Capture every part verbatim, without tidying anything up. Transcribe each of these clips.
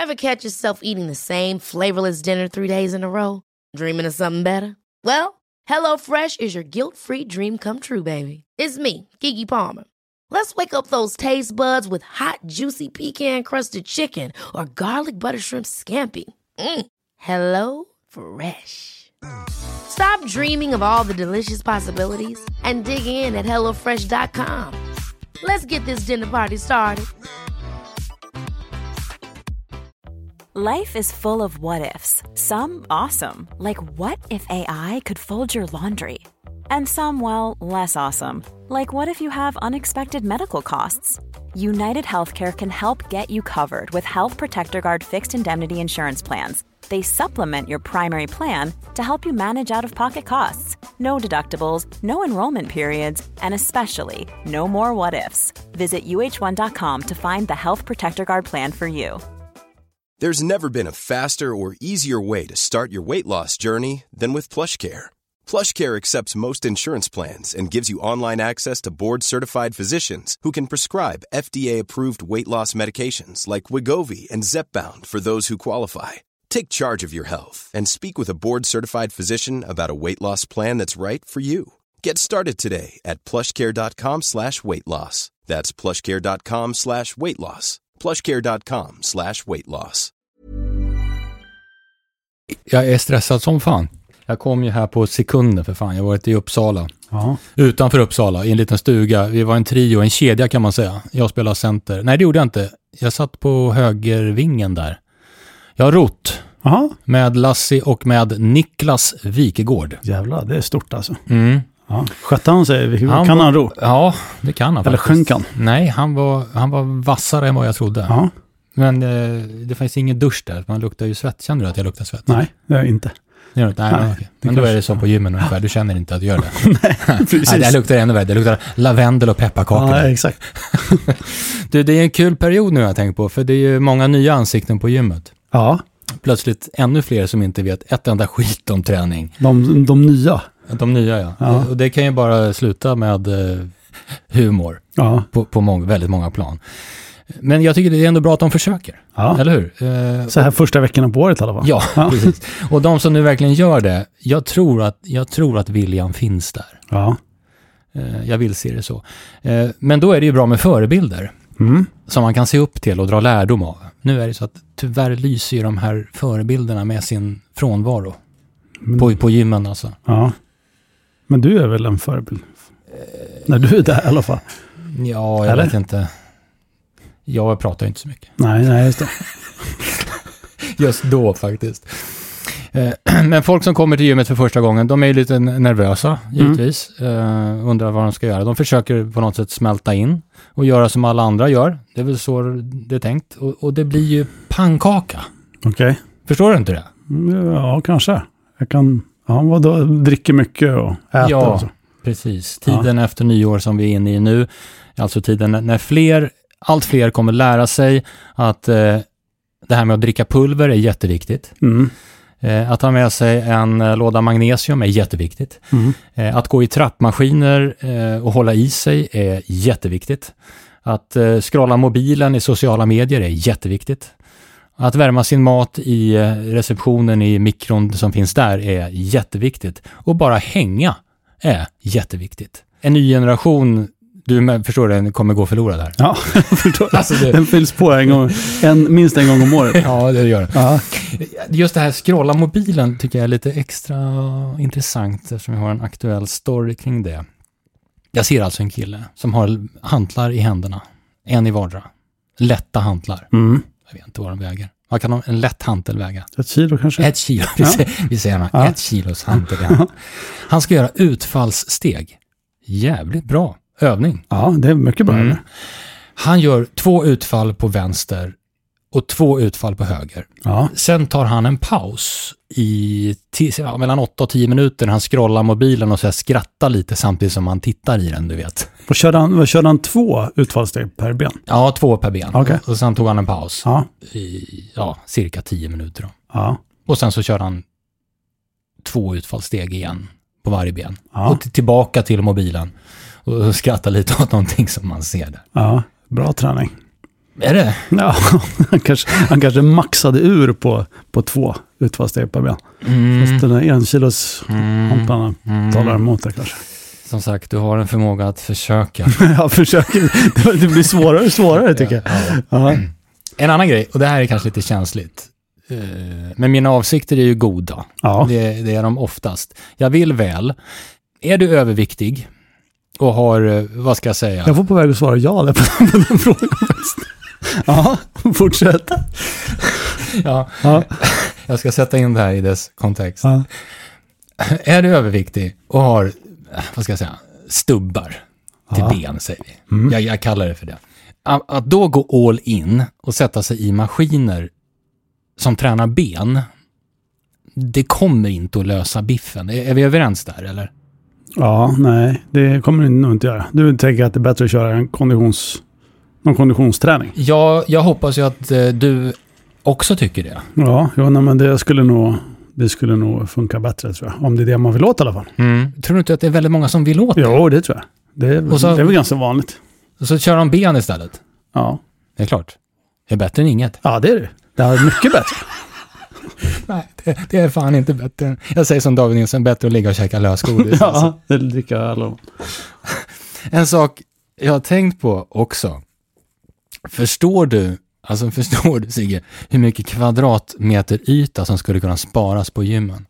Ever catch yourself eating the same flavorless dinner three days in a row? Dreaming of something better? Well, HelloFresh is your guilt-free dream come true, baby. It's me, Keke Palmer. Let's wake up those taste buds with hot, juicy pecan-crusted chicken or garlic butter shrimp scampi. Mm. Hello Fresh. Stop dreaming of all the delicious possibilities and dig in at hello fresh dot com. Let's get this dinner party started. Life is full of what-ifs. Some awesome, like what if A I could fold your laundry? And some, well, less awesome, like what if you have unexpected medical costs? United Healthcare can help get you covered with Health Protector Guard fixed indemnity insurance plans. They supplement your primary plan to help you manage out-of-pocket costs. No deductibles, no enrollment periods, and especially no more what-ifs. Visit U H one dot com to find the Health Protector Guard plan for you. There's never been a faster or easier way to start your weight loss journey than with PlushCare. PlushCare accepts most insurance plans and gives you online access to board-certified physicians who can prescribe F D A-approved weight loss medications like Wegovy and Zepbound for those who qualify. Take charge of your health and speak with a board-certified physician about a weight loss plan that's right for you. Get started today at plushcare.com slash weight loss. That's plushcare.com slash weight loss. plushcare.com slash weight loss. Jag är stressad som fan. Jag kom ju här på sekunder för fan. Jag har varit i Uppsala. Ja. Utanför Uppsala, i en liten stuga. Vi var en trio, en kedja kan man säga. Jag spelade center. Nej, det gjorde jag inte. Jag satt på högervingen där. Jag har rott. Aha. Med Lassie och med Niklas Wikegård. Jävlar, det är stort alltså. Mm. Ja. Skötte han sig? Han kan var, han ro? Ja, det kan han Eller faktiskt. sjönk han? Nej, han var, han var vassare än vad jag trodde. Ja. Men eh, det fanns ingen dusch där. Man luktar ju svett. Känner du att jag luktar svett? Nej, det gör jag inte. Nej, nej, men, okay. men då är det som på gymmen ungefär. Du känner inte att du gör det. Nej, precis. Nej, det luktar ännu värre. Det luktar lavendel och pepparkakor. Ja, exakt. Du, det är en kul period nu jag tänker på. För det är ju många nya ansikten på gymmet. Ja. Plötsligt ännu fler som inte vet ett enda skit om träning. De, de nya. De nya, ja. Ja. Och det kan ju bara sluta med eh, humor. Ja. På, på många, väldigt många plan. Men jag tycker det är ändå bra att de försöker. Ja. Eller hur? Eh, Så här första veckorna på året i alla fall. Ja, ja, precis. Och de som nu verkligen gör det, jag tror att, jag tror att viljan finns där. Ja. Eh, jag vill se det så. Eh, men då är det ju bra med förebilder. Mm. Som man kan se upp till och dra lärdom av. Nu är det så att tyvärr lyser ju de här förebilderna med sin frånvaro. Men, på, på gymmen alltså. Ja. Men du är väl en förebild? Eh, När du är där i alla fall. Ja, jag Eller? vet inte. Jag pratar inte så mycket. Nej, nej, just det. Just då faktiskt. Men folk som kommer till gymmet för första gången, de är ju lite nervösa givetvis. Mm. Uh, undrar vad de ska göra. De försöker på något sätt smälta in och göra som alla andra gör. Det är väl så det är tänkt. Och, och det blir ju pannkaka. Okej. Okay. Förstår du inte det? Ja, kanske. Jag kan, ja, vadå, dricker mycket och äter. Ja, och så. Precis. Tiden ja. Efter nyår som vi är inne i nu, alltså tiden när fler, allt fler kommer lära sig att eh, det här med att dricka pulver är jätteviktigt. Mm. Eh, att ha med sig en eh, låda magnesium är jätteviktigt. Mm. Eh, att gå i trappmaskiner eh, och hålla i sig är jätteviktigt. Att eh, scrolla mobilen i sociala medier är jätteviktigt. Att värma sin mat i eh, receptionen i mikron som finns där är jätteviktigt. Och bara hänga är jätteviktigt. En ny generation, du förstår den, kommer gå förlorad här. Ja, jag förstår. Alltså det... Den fylls på en gång, en, minst en gång om året. Ja, det gör det. Ja. Just det här scrolla mobilen tycker jag är lite extra intressant eftersom vi har en aktuell story kring det. Jag ser alltså en kille som har hantlar i händerna. En i vardera. Lätta hantlar. Mm. Jag vet inte vad de väger. Vad kan en lätt hantel väga? Ett kilo kanske? Ett kilo, vi, ja. säger, vi säger ja. Ett kilos hantel. Ja. Han ska göra utfallssteg. Jävligt bra övning. Ja, det är mycket bra. Mm. Han gör två utfall på vänster och två utfall på höger. Ja. Sen tar han en paus i t- ja, mellan åtta och tio minuter. Han scrollar mobilen och så skrattar lite samtidigt som han tittar i den, du vet. Och körde han, vad körde han två utfallssteg per ben? Ja, två per ben. Okay. Och sen tog han en paus ja. i ja, cirka tio minuter. Då. Ja. Och sen så körde han två utfallssteg igen på varje ben. Ja. Och t- tillbaka till mobilen. Och skrattar lite åt någonting som man ser där. Ja, bra träning. Är det? Ja, han kanske, han kanske maxade ur på, på två utfallssteg per ben. Mm. Fast den där en kilos Mm. homparna Mm. talar emot det kanske. Som sagt, du har en förmåga att försöka. Jag försöker. Det blir svårare och svårare tycker jag. Ja. Ja. En annan grej, och det här är kanske lite känsligt. Eh, Men mina avsikter är ju goda. Ja. Det, det är de oftast. Jag vill väl. Är du överviktig och har, eh, vad ska jag säga? Jag var på väg att svara ja där på, på den frågan. Ja, fortsätt. Ja, Ja. jag ska sätta in det här i dess kontext. Ja. Är du överviktig och har, vad ska jag säga, stubbar till Ja. ben, säger vi. Mm. Jag, jag kallar det för det. Att, att då gå all in och sätta sig i maskiner som tränar ben, det kommer inte att lösa biffen. Är, är vi överens där, eller? Ja, nej, det kommer du nog inte göra. Du tänker att det är bättre att köra en konditions, någon konditionsträning? Ja, jag hoppas ju att eh, du också tycker det. Ja, ja nej, men det skulle nog det skulle nog funka bättre tror jag. Om det är det man vill åt i alla fall. Mm. Tror du inte att det är väldigt många som vill åt det? Jo, det tror jag. Det är, Och så- det är väl ganska vanligt. Och så kör de ben istället. Ja, Det är klart. Det är bättre än inget. ja det är det. Det är mycket bättre. Nej, det, det är fan inte bättre. Jag säger som David Nilsson, bättre att ligga och käka lösgodis. alltså. Ja, det dricker alla. En sak jag har tänkt på också. Förstår du, alltså förstår du Sigge, hur mycket kvadratmeter yta som skulle kunna sparas på gymmen?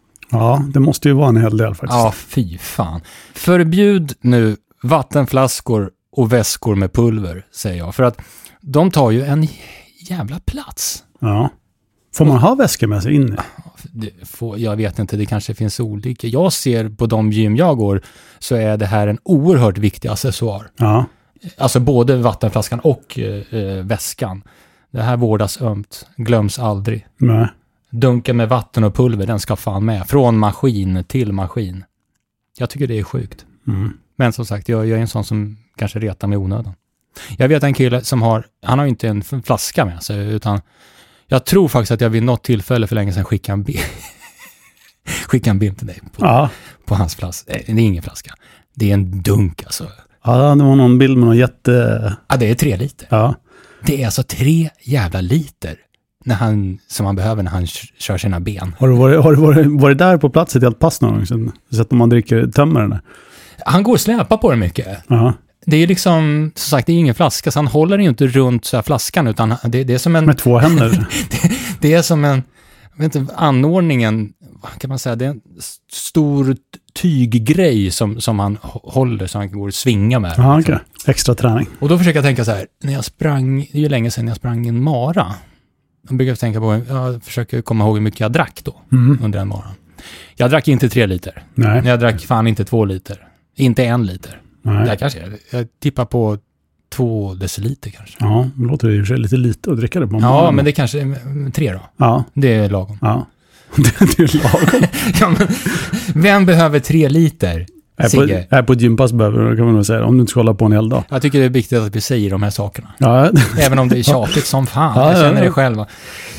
Ja, det måste ju vara en hel del faktiskt. Ja, fy fan. Förbjud nu vattenflaskor och väskor med pulver, säger jag. För att de tar ju en jävla plats. Ja. Får man ha väskor med sig in i? Det får, jag vet inte, det kanske finns olika. Jag ser på de gym jag går så är det här en oerhört viktig accessoar. Ja. Alltså både vattenflaskan och eh, väskan. Det här vårdas ömt, glöms aldrig. Nej. Dunken med vatten och pulver, den ska fan med. Från maskin till maskin. Jag tycker det är sjukt. Mm. Men som sagt, jag, jag är en sån som kanske retar mig onödan. Jag vet en kille som har, han har inte en flaska med sig, utan jag tror faktiskt att jag vid något tillfälle för länge sedan skickade en bild. skickade en bild till dig på, Ja. på hans flaska. Det är ingen flaska. Det är en dunk alltså. Ja, det var någon bild med någon jätte... Ja, det är tre liter. Ja. Det är alltså tre jävla liter när han, som han behöver när han kör sina ben. Har du varit, har du varit, varit där på plats ett helt pass någon gång? Så, så att man dricker, tömmer den där? Han går och släpar på det mycket. Ja. Det är liksom, som sagt, det är ingen flaska, så han håller ju inte runt så här flaskan, utan det, det är som en... Med två händer. det, det är som en, jag vet inte, anordningen, vad kan man säga, det är en stor tyggrej som, som han håller så han går och svinga med. Ja, okej. Okay. Extra träning. Och då försöker jag tänka så här, när jag sprang, det är ju länge sedan jag sprang en mara. Jag brukar tänka på, jag försöker komma ihåg hur mycket jag drack då, Mm. under en morgon. Jag drack inte tre liter. Nej. Jag drack fan inte två liter. Inte en liter. Nej. Jag kanske, jag tippar på två deciliter kanske. Ja, det låter ju i och för sig lite lite att dricka det på en Ja, morgon. men det kanske är tre då. Ja, Det är lagom. ja. Det, det är lagom. Ja, men, vem behöver tre liter? Här Sigge? på, här på ett gympass behöver du, kan man nog säga, om du inte ska hålla på en hel dag. Jag tycker det är viktigt att vi säger de här sakerna. Ja, Även om det är tjatigt som fan. Ja, Jag ja, känner ja. det själv. va.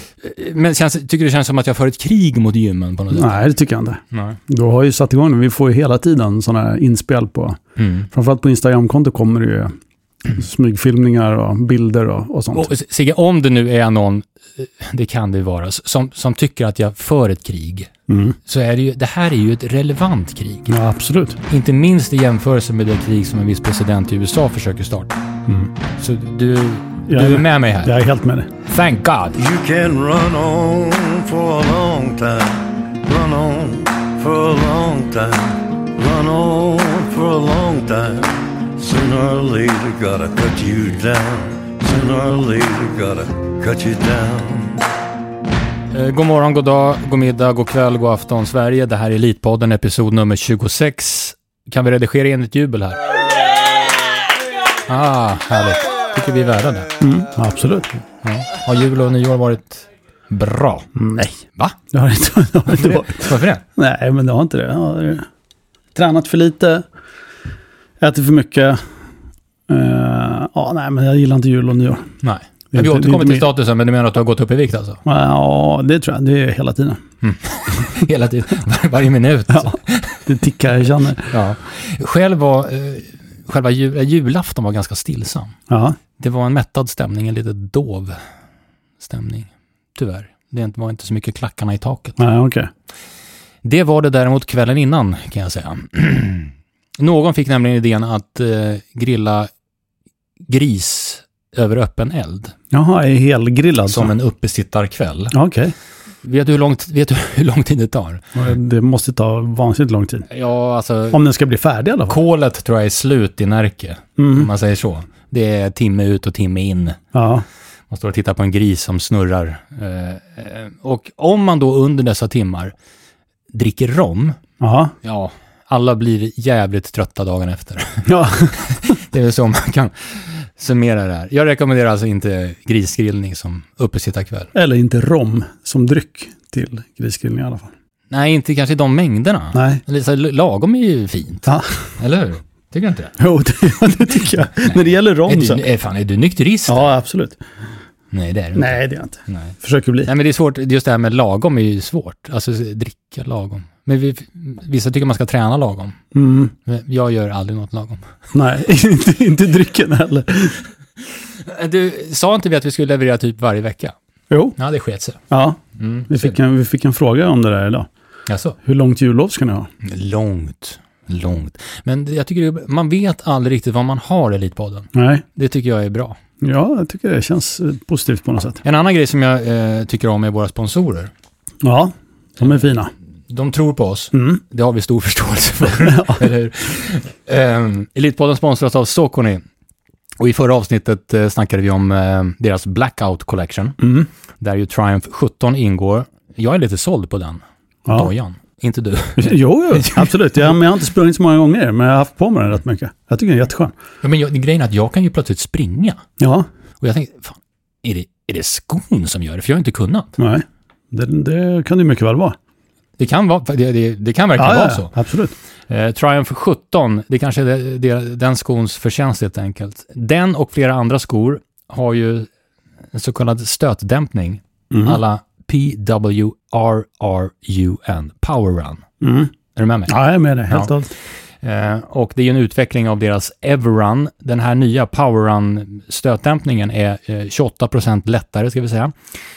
Men känns, tycker du det känns som att jag för ett krig mot gymmen på något sätt? nej, det tycker jag inte. Nej. Du har ju satt igång, vi får ju hela tiden sådana här inspel på, Mm. framförallt på Instagram-konto kommer det ju smygfilmningar och bilder och, och sånt. Och Sigge, om det nu är någon, det kan det vara, som, som tycker att jag för ett krig, Mm. så är det ju, det här är ju ett relevant krig. Ja, absolut. Inte minst i jämförelse med det krig som en viss president i U S A försöker starta. Mm. Så du, Jag du är är med mig här. Jag är helt med dig. Thank God. You can run on for a long time, run on for a long time, run on for a long time. Sooner or later gotta cut you down, sooner or later gotta cut you down. Eh, god morgon, god dag, god middag, god kväll, god afton Sverige. Det här är Elitpodden, episod nummer tjugosex. Kan vi redigera in ett jubel här? Ah, härligt. Tycker vi är värda det. Mm. Ja, absolut. Ja. Har jul och nyår varit bra? Nej, Va? det har inte, det har inte varit. Varför det? Nej, men det har inte det. Jag har tränat för lite, ätit för mycket. Uh, ja, nej, men jag gillar inte jul och nyår. Nej. Det är Vi inte- det är återkommer inte till statusen, men du menar att du har gått upp i vikt alltså? Ja, det tror jag. Det är hela tiden. Hela tiden, var, varje minut. Ja, det tickar, jag känner. Ja. Själv var, eh, själva jul, julafton var ganska stillsam. Ja. Det var en mättad stämning, en lite dov stämning. Tyvärr. Det var inte så mycket klackarna i taket. Nej, okej. Okay. Det var det däremot kvällen innan, kan jag säga. Någon fick nämligen idén att eh, grilla gris över öppen eld. Jaha, är helgrillad. Som en uppesittarkväll. Okej. Okay. Vet du hur långt, vet du hur lång tid det tar? Det måste ta vansinnigt lång tid. Ja, alltså... Om den ska bli färdig i alla fall. Kolet tror jag är slut i Närke, mm. om man säger så. Det är timme ut och timme in. Ja. Man står och tittar på en gris som snurrar. Och om man då under dessa timmar dricker rom, aha. ja, alla blir jävligt trötta dagen efter. Ja. Det är väl så man kan summera det här. Jag rekommenderar alltså inte grisgrillning som uppesittarkväll. Eller inte rom som dryck till grisgrillning i alla fall. Nej, inte kanske i de mängderna. Nej. Lite lagom är ju fint. Ja. Eller hur? Tycker du inte det? Jo, det, det tycker jag. När det gäller rom är du, så... Är, fan, är du nykterist? Ja, absolut. Nej, det är du Nej, inte. det är jag inte. Nej. Försöker bli. Nej, men det är svårt. Just det här med lagom är ju svårt. Alltså dricka lagom. Men vi, vissa tycker man ska träna lagom. Mm. Men jag gör aldrig något lagom. Nej, inte, inte drycken heller. Du, sa inte vi att vi skulle leverera typ varje vecka? Jo. Ja, det sket sig. Ja, mm, vi, fick en, vi fick en fråga om det där idag. Jaså? Hur långt jullov ska ni ha? Långt, långt. Men jag tycker det, man vet aldrig riktigt vad man har i Elitpodden. Nej. Det tycker jag är bra. Ja, jag tycker det känns positivt på något sätt. En annan grej som jag eh, tycker om är våra sponsorer. Ja, de är fina. De tror på oss. Mm. Det har vi stor förståelse för. Ja. Eller hur? Um, Elitpodden sponsras av Saucony. Och i förra avsnittet eh, snackade vi om eh, deras Blackout Collection. Mm. Där ju Triumph sjutton ingår. Jag är lite såld på den. Ja. Dojan. Inte du. Jo, jo, absolut. Jag, men jag har inte sprungit så många gånger, men jag har haft på mig den rätt mycket. Jag tycker den är jätteskön. Ja, men jag, grejen är att jag kan ju plötsligt springa. Ja. Och jag tänkte, fan, är det, är det skon som gör det? För jag har inte kunnat. Nej, det, det kan det mycket väl vara. Det kan, vara, det, det, det kan verkligen ja, vara ja, så. Absolut. Eh, Triumph sjutton, det kanske är det, det, den skons förtjänst helt enkelt. Den och flera andra skor har ju en så kallad stötdämpning. Mm. Alla P W R R U N, Power Run. Mm. Är du med mig? Ja, jag är med dig, helt ja. allt. Eh, och det är ju en utveckling av deras Everrun. Den här nya Power Run stötdämpningen är eh, tjugoåtta procent lättare, ska vi säga.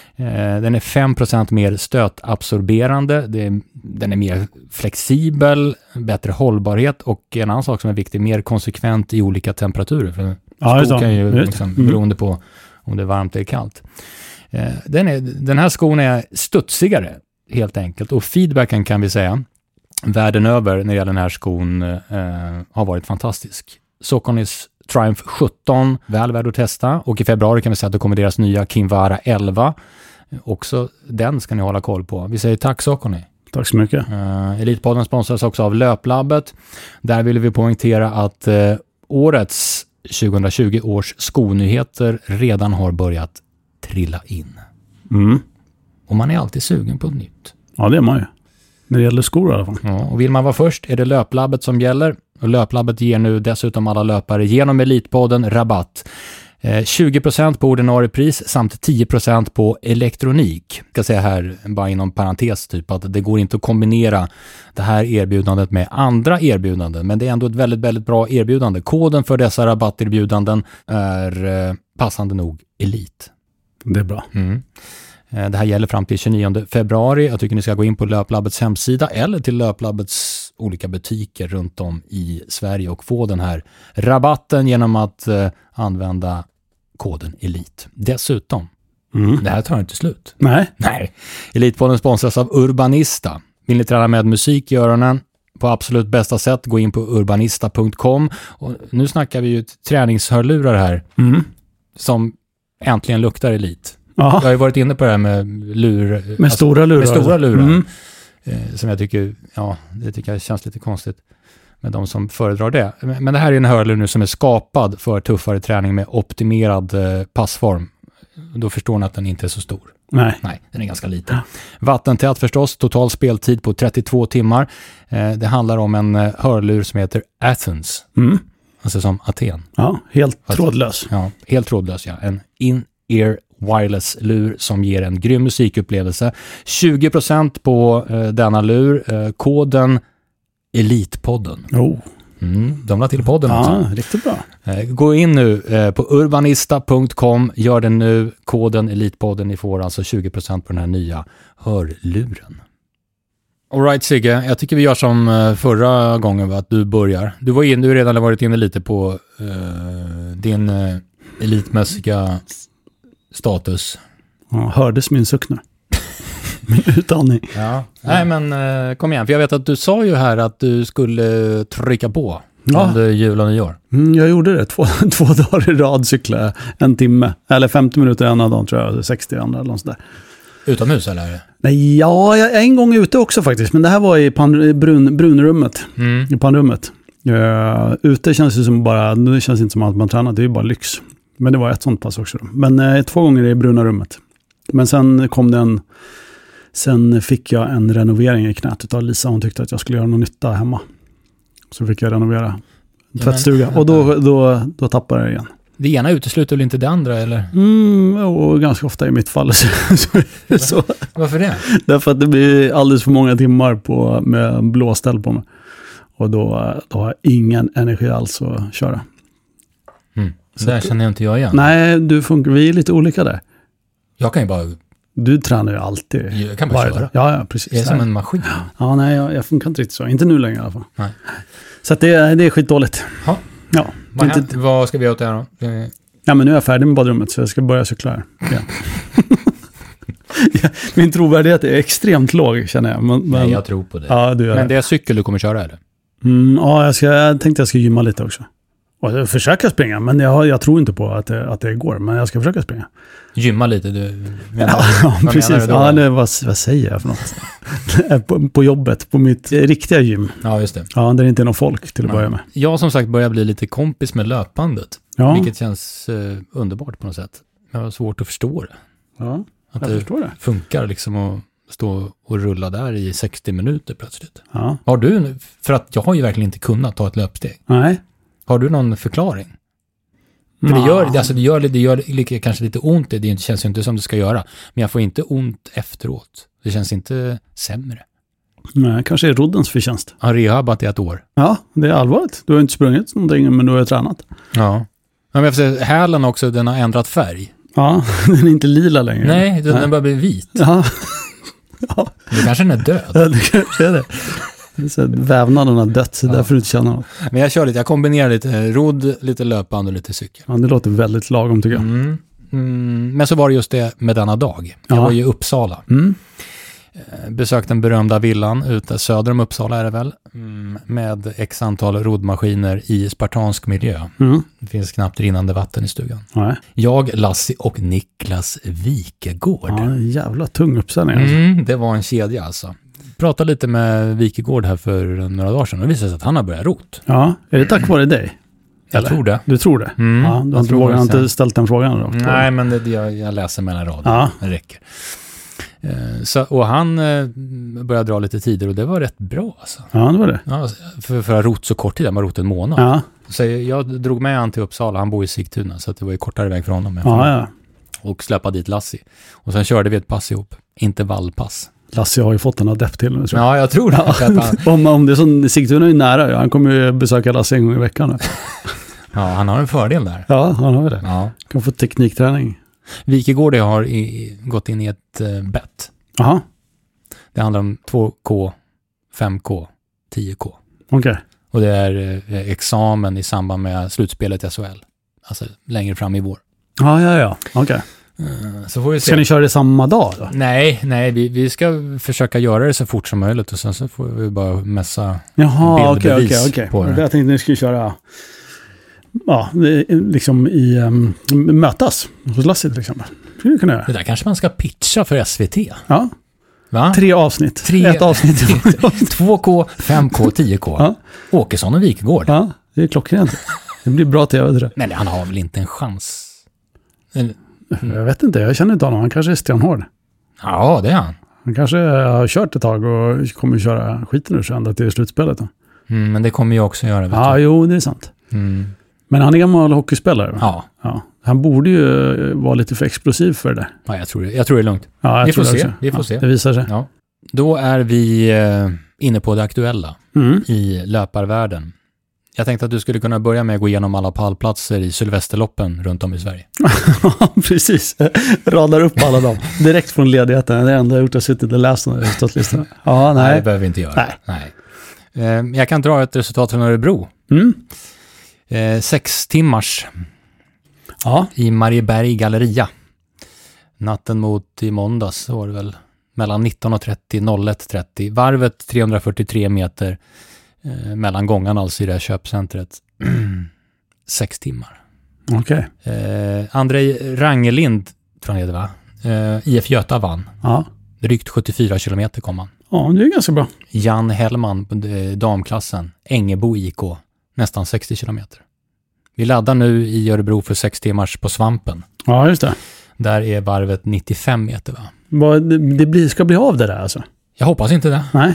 Eh, den är fem procent mer stötabsorberande. Det är, den är mer flexibel, bättre hållbarhet och en annan sak som är viktig, mer konsekvent i olika temperaturer. För ja, skor kan ju liksom, mm. beroende på om det är varmt eller kallt. Eh, den, är, den här skon är studsigare helt enkelt och feedbacken kan vi säga världen över när det gäller den här skon eh, har varit fantastisk. Sauconys Triumph sjutton, väl värd att testa. Och i februari kan vi säga att det kommer deras nya Kinvara elva. Också den ska ni hålla koll på. Vi säger tack Saucony. Tack så mycket. Uh, Elitpodden sponsras också av Löplabbet. Där vill vi poängtera att uh, årets tjugohundratjugo års skonyheter redan har börjat trilla in. Mm. Och man är alltid sugen på nytt. Ja, det är man ju. När det gäller skor i alla fall. Ja, och vill man vara först är det Löplabbet som gäller. Och Löplabbet ger nu dessutom alla löpare genom Elitpodden rabatt. Eh, tjugo procent på ordinarie pris samt tio procent på elektronik. Jag ska säga här, bara inom parentes typ, att det går inte att kombinera det här erbjudandet med andra erbjudanden. Men det är ändå ett väldigt, väldigt bra erbjudande. Koden för dessa rabatterbjudanden är eh, passande nog Elit. Det är bra. Mm. Det här gäller fram till tjugonionde februari. Jag tycker ni ska gå in på Löplabbets hemsida eller till Löplabbets olika butiker runt om i Sverige och få den här rabatten genom att eh, använda koden Elit. Dessutom, mm. det här tar inte slut. Nej. Nej. Elitpodden sponsras av Urbanista. Vill ni träna med musik i öronen på absolut bästa sätt, gå in på urbanista punkt com. Och nu snackar vi ju träningshörlurar här mm. som äntligen luktar Elit. Aha. Jag har ju varit inne på det här med lur... Med alltså, stora lurar. Med stora lurar. Mm. Eh, som jag tycker, ja, det tycker jag känns lite konstigt med de som föredrar det. Men, men det här är en hörlur nu som är skapad för tuffare träning med optimerad eh, passform. Då förstår ni att den inte är så stor. Nej. Nej, den är ganska liten. Ja. Vattentät förstås, total speltid på trettiotvå timmar. Eh, det handlar om en eh, hörlur som heter Athens. Mm. Alltså som Aten. Ja, helt alltså, trådlös. Ja, helt trådlös, ja. En in-ear wireless-lur som ger en grym musikupplevelse. tjugo procent på eh, denna lur. Eh, koden Elitpodden. Oh. Mm, de la till podden Ja, också. riktigt bra. Eh, Gå in nu eh, på urbanista punkt com, gör det nu, koden Elitpodden, ni får alltså tjugo procent på den här nya hörluren. All right Sigge, jag tycker vi gör som eh, förra gången, va, att du börjar. Du var in, du har redan varit inne lite på eh, din eh, elitmässiga status. Ja, hördes min suck nu. Min utandning. Ja. Nej men eh, kom igen, för jag vet att du sa ju här att du skulle trycka på Ja. under jul och nyår. Mm, jag gjorde det. Två, två dagar i rad cyklade en timme. Eller femtio minuter ena dagen tror jag. sextio andra eller något sådär. Utomhus eller? Nej, ja, jag är en gång ute också faktiskt. Men det här var i, pan, i brun, brunrummet. Mm. I pannrummet. Uh, ute känns det som bara, det känns inte som att man tränar. Det är ju bara lyx. Men det var ett sånt pass också. Då. Men uh, två gånger i bruna rummet. Men sen kom det en, sen fick jag en renovering i knät av Lisa. Hon tyckte att jag skulle göra någon nytta hemma. Så fick jag renovera tvättstuga. Och då, då, då tappade jag igen. Det ena utesluter väl inte det andra, eller? Mm, och ganska ofta i mitt fall. Så, så, så. Varför det? Därför att det blir alldeles för många timmar på, med blåställ på mig. Och då, då har jag ingen energi alls att köra. Mm. Så där känner jag inte jag igen. Nej, du funkar, vi är lite olika där. Jag kan ju bara... Du tränar ju alltid. Jag kan bara varje köra. dag. Ja, ja, precis. Jag är som en maskin. Ja, nej, jag, jag funkar inte riktigt så. Inte nu längre i alla fall. Nej. Så att det, det är skitdåligt. Ha. Ja, Vad, inte, hänt? Vad ska vi göra åt det här då? Eh, ja, men nu är jag färdig med badrummet så jag ska börja cykla här. Ja. Ja, min trovärdighet är extremt låg känner jag. Men, men, Nej, jag tror på det. Ja, du gör Men det. det är cykel du kommer köra, eller? Mm, ja, jag, ska, jag tänkte jag ska gymma lite också. Och jag försöker springa, men jag, jag tror inte på att det, att det går. Men jag ska försöka springa. Gymma lite, du menar, Ja, vad precis. menar du då? Ja, det, vad, vad säger jag för något? på, på jobbet, på mitt riktiga gym. Ja, just det. Ja, där det inte är någon folk till att Nej. börja med. Jag som sagt börjar bli lite kompis med löpbandet. Ja, Vilket känns eh, underbart på något sätt. Jag har svårt att förstå det. ja Att jag det förstår det. funkar liksom att stå och rulla där i sextio minuter plötsligt. Ja. Har du, för att jag har ju verkligen inte kunnat ta ett löpsteg. Nej. Har du någon förklaring? För det gör, alltså det gör, det gör lika, kanske lite ont, det, det känns ju inte som det ska göra. Men jag får inte ont efteråt. Det känns inte sämre. Nej, kanske är roddens förtjänst. Jag har rehabat i ett år. Ja, det är allvarligt. Du har inte sprungit någonting, men du har tränat. Ja. Men jag får säga, hälen också, den har ändrat färg. Ja, den är inte lila längre. Nej, den, den börjar bli vit. Ja. Ja, Det kanske den är död. det kanske är det. Det är så att vävnaden har dött, så Ja. därför du inte känner något. Men jag kör lite, jag kombinerar lite rodd, lite löpband och lite cykel. Ja, det låter väldigt lagom tycker jag. Mm. Mm. Men så var det just det med denna dag. Jag Ja. var i Uppsala. Mm. Besökte den berömda villan ute söder om Uppsala är det väl. Mm. Med x antal roddmaskiner i spartansk miljö. Mm. Det finns knappt rinnande vatten i stugan. Nej. Jag, Lassie och Niklas Wikegård. Ja, en jävla tung uppställning. Alltså. Mm, det var en kedja alltså. Pratade lite med Wikegård här för några dagar sedan och det visade sig att han har börjat rot. Ja, är det tack vare dig? Jag Eller? tror det. Du tror det? Mm, Ja, du jag har inte, tror vågat, det. inte ställt den frågan då? Nej, men det, jag, jag läser mellan raderna. Ja. Det räcker. Eh, Så, och han eh, började dra lite tider och det var rätt bra alltså. Ja, det var det. Ja, för, för att ha rot så kort tid, han har rot en månad. Ja, Så jag drog med han till Uppsala, han bor i Sigtuna så att det var ju kortare väg för honom. ja, ja. Och släppa dit Lassie. Och sen körde vi ett pass ihop, intervallpass. Lasse har ju fått en adept till nu, tror jag. Ja, jag tror det. Att han, om, om det är så, Sigtuna är ju nära, ja. Han kommer ju besöka Lasse en gång i veckan. Nu. ja, han har en fördel där. Ja, han har ju det. Ja. Kan få teknikträning. Wikegård har i, gått in i ett eh, bett. Jaha, Det handlar om två K, fem K, tio K. okej. Och det är eh, examen i samband med slutspelet i S H L. Alltså längre fram i vår. Ja, ja, ja. Okej. Uh, så får vi se. Ska ni köra det samma dag då? Nej, nej, vi, vi ska försöka göra det så fort som möjligt och sen så får vi bara mässa Jaha, okej, bildbevis okej, okej. på det. Jag tänkte att ni skulle köra, ja, det- liksom i, um, mötas hos Lasse till exempel. Skulle du kunna göra? Det där kanske man ska pitcha för S V T. Ja, Va? tre avsnitt. Tre- Ett avsnitt. två K, fem K, tio K. Ja. Åkesson och Wikegård. Ja, det är klockrent. Det blir bra tv det där. Men han har väl inte en chans? Eller- Jag vet inte, jag känner inte honom. Han kanske är stenhård. Ja, det är han. Han kanske har kört ett tag och kommer köra skiten ur sig ända till slutspelet. Då. Mm, men det kommer jag också göra. Vet Ja, du. jo, det är sant. Mm. Men han är gammal hockeyspelare. Va? Ja. Ja. Han borde ju vara lite för explosiv för det där. ja, jag tror det. Jag tror det är lugnt. Ja, jag Vi tror får det se, också. vi får ja, se. Det visar sig. Ja. Då är vi eh, inne på det aktuella Mm. i löparvärlden. Jag tänkte att du skulle kunna börja med att gå igenom alla pallplatser i Sylvesterloppen runt om i Sverige. Ja, precis. Radar upp alla dem. Direkt från ledigheten. Det enda jag gjort är suttit och läst den resultatlistan. Ja, nej. nej, det behöver vi inte göra. Nej. nej. Eh, jag kan dra ett resultat från Örebro. Mm. Eh, sex timmars Ja. i Marieberg Galleria. Natten mot i måndags så var det väl mellan nitton och trettio, noll ett trettio. Varvet trehundrafyrtiotre meter eh, mellan gångarna alltså i det här köpcentret. Sex timmar. Okej. Okay. Eh, Andrei Rangelind tror jag det va? Eh, I F Göta vann. Ja. Drygt sjuttiofyra kilometer kom han. Ja, det är ganska bra. Jan Hellman på damklassen. Ängebo I K. Nästan sextio kilometer. Vi laddar nu i Örebro för sex timmars på Svampen. Ja, just det. Där är varvet nittiofem meter va? Vad, det det blir, ska bli av det där alltså? Jag hoppas inte det. Nej.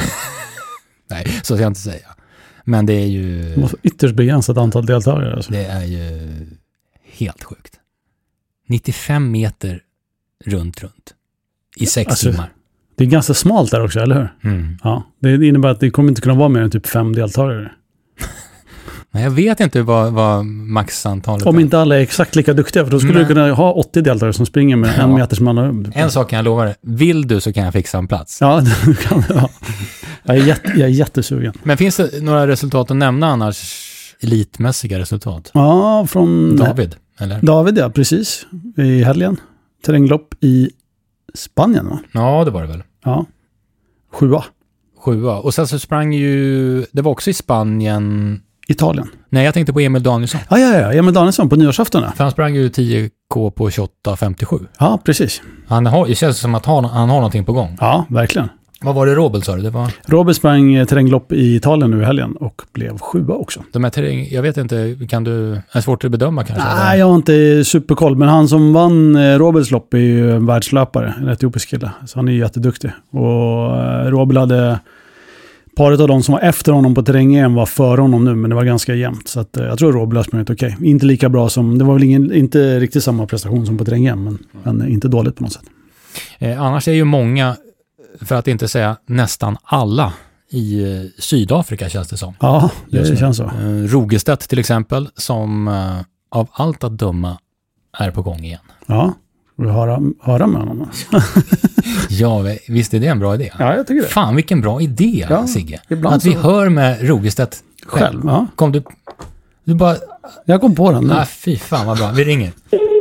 Nej, så ska jag inte säga. Men det är ju... Det måste ytterst begränsat antal deltagare alltså. Det är ju helt sjukt. nittiofem meter runt, runt. I sex alltså, timmar. Det är ganska smalt där också, eller hur? Mm. Ja. Det innebär att det kommer inte kunna vara mer än typ fem deltagare. Men jag vet inte vad, vad maxantalet Om är. inte alla är exakt lika duktiga, för då skulle Nej. du kunna ha åttio deltagare som springer med Ja. en meters man. En sak kan jag lova dig. Vill du så kan jag fixa en plats. Ja, du kan det. Ja. Jag, är jätte, jag är jättesugen. Men finns det några resultat att nämna annars? Elitmässiga resultat? Ja, från David, eller? David, ja, precis. I helgen. Terränglopp i Spanien, va? Ja, det var det väl. Ja. Sjua. Sjua. Och sen så sprang ju... Det var också i Spanien... Italien. Nej, jag tänkte på Emil Danielsson. Ja, ja, ja. Emil Danielsson på nyårsafton. Ja, För han sprang ju tio K på tjugoåtta femtiosju. ja precis. Han har, det känns som att han, han har någonting på gång. Ja, verkligen. Vad var det Robert sa du? Det var... Robert sprang terränglopp i Italien nu i helgen och blev sjua också. De här terräng... Jag vet inte, kan du... Är det svårt att bedöma kanske? Nej, jag har inte superkoll, men han som vann Roberts lopp är ju en världslöpare, en etiopisk kille. Så han är jätteduktig. Och Robert hade... Paret av de som var efter honom på terräng var före honom nu, men det var ganska jämnt. Så att, jag tror Robert har sprungit okej. Okay. Inte lika bra som... Det var väl ingen, inte riktigt samma prestation som på terräng, men, men inte dåligt på något sätt. Eh, annars är ju många, för att inte säga nästan alla, i eh, Sydafrika känns det som. Ja, det Just känns så. Eh, Rogestedt till exempel, som eh, av allt att döma är på gång igen. Ja, vi höra, höra med honom. Ja, visst är det en bra idé? Ja, jag tycker det. Fan, vilken bra idé, Ja, Sigge. ibland Att vi så- hör med Rogestedt själv. Själv, ja. Kom du... Du bara... Jag kom på den nu. Nej, fy fan vad bra. Vi ringer.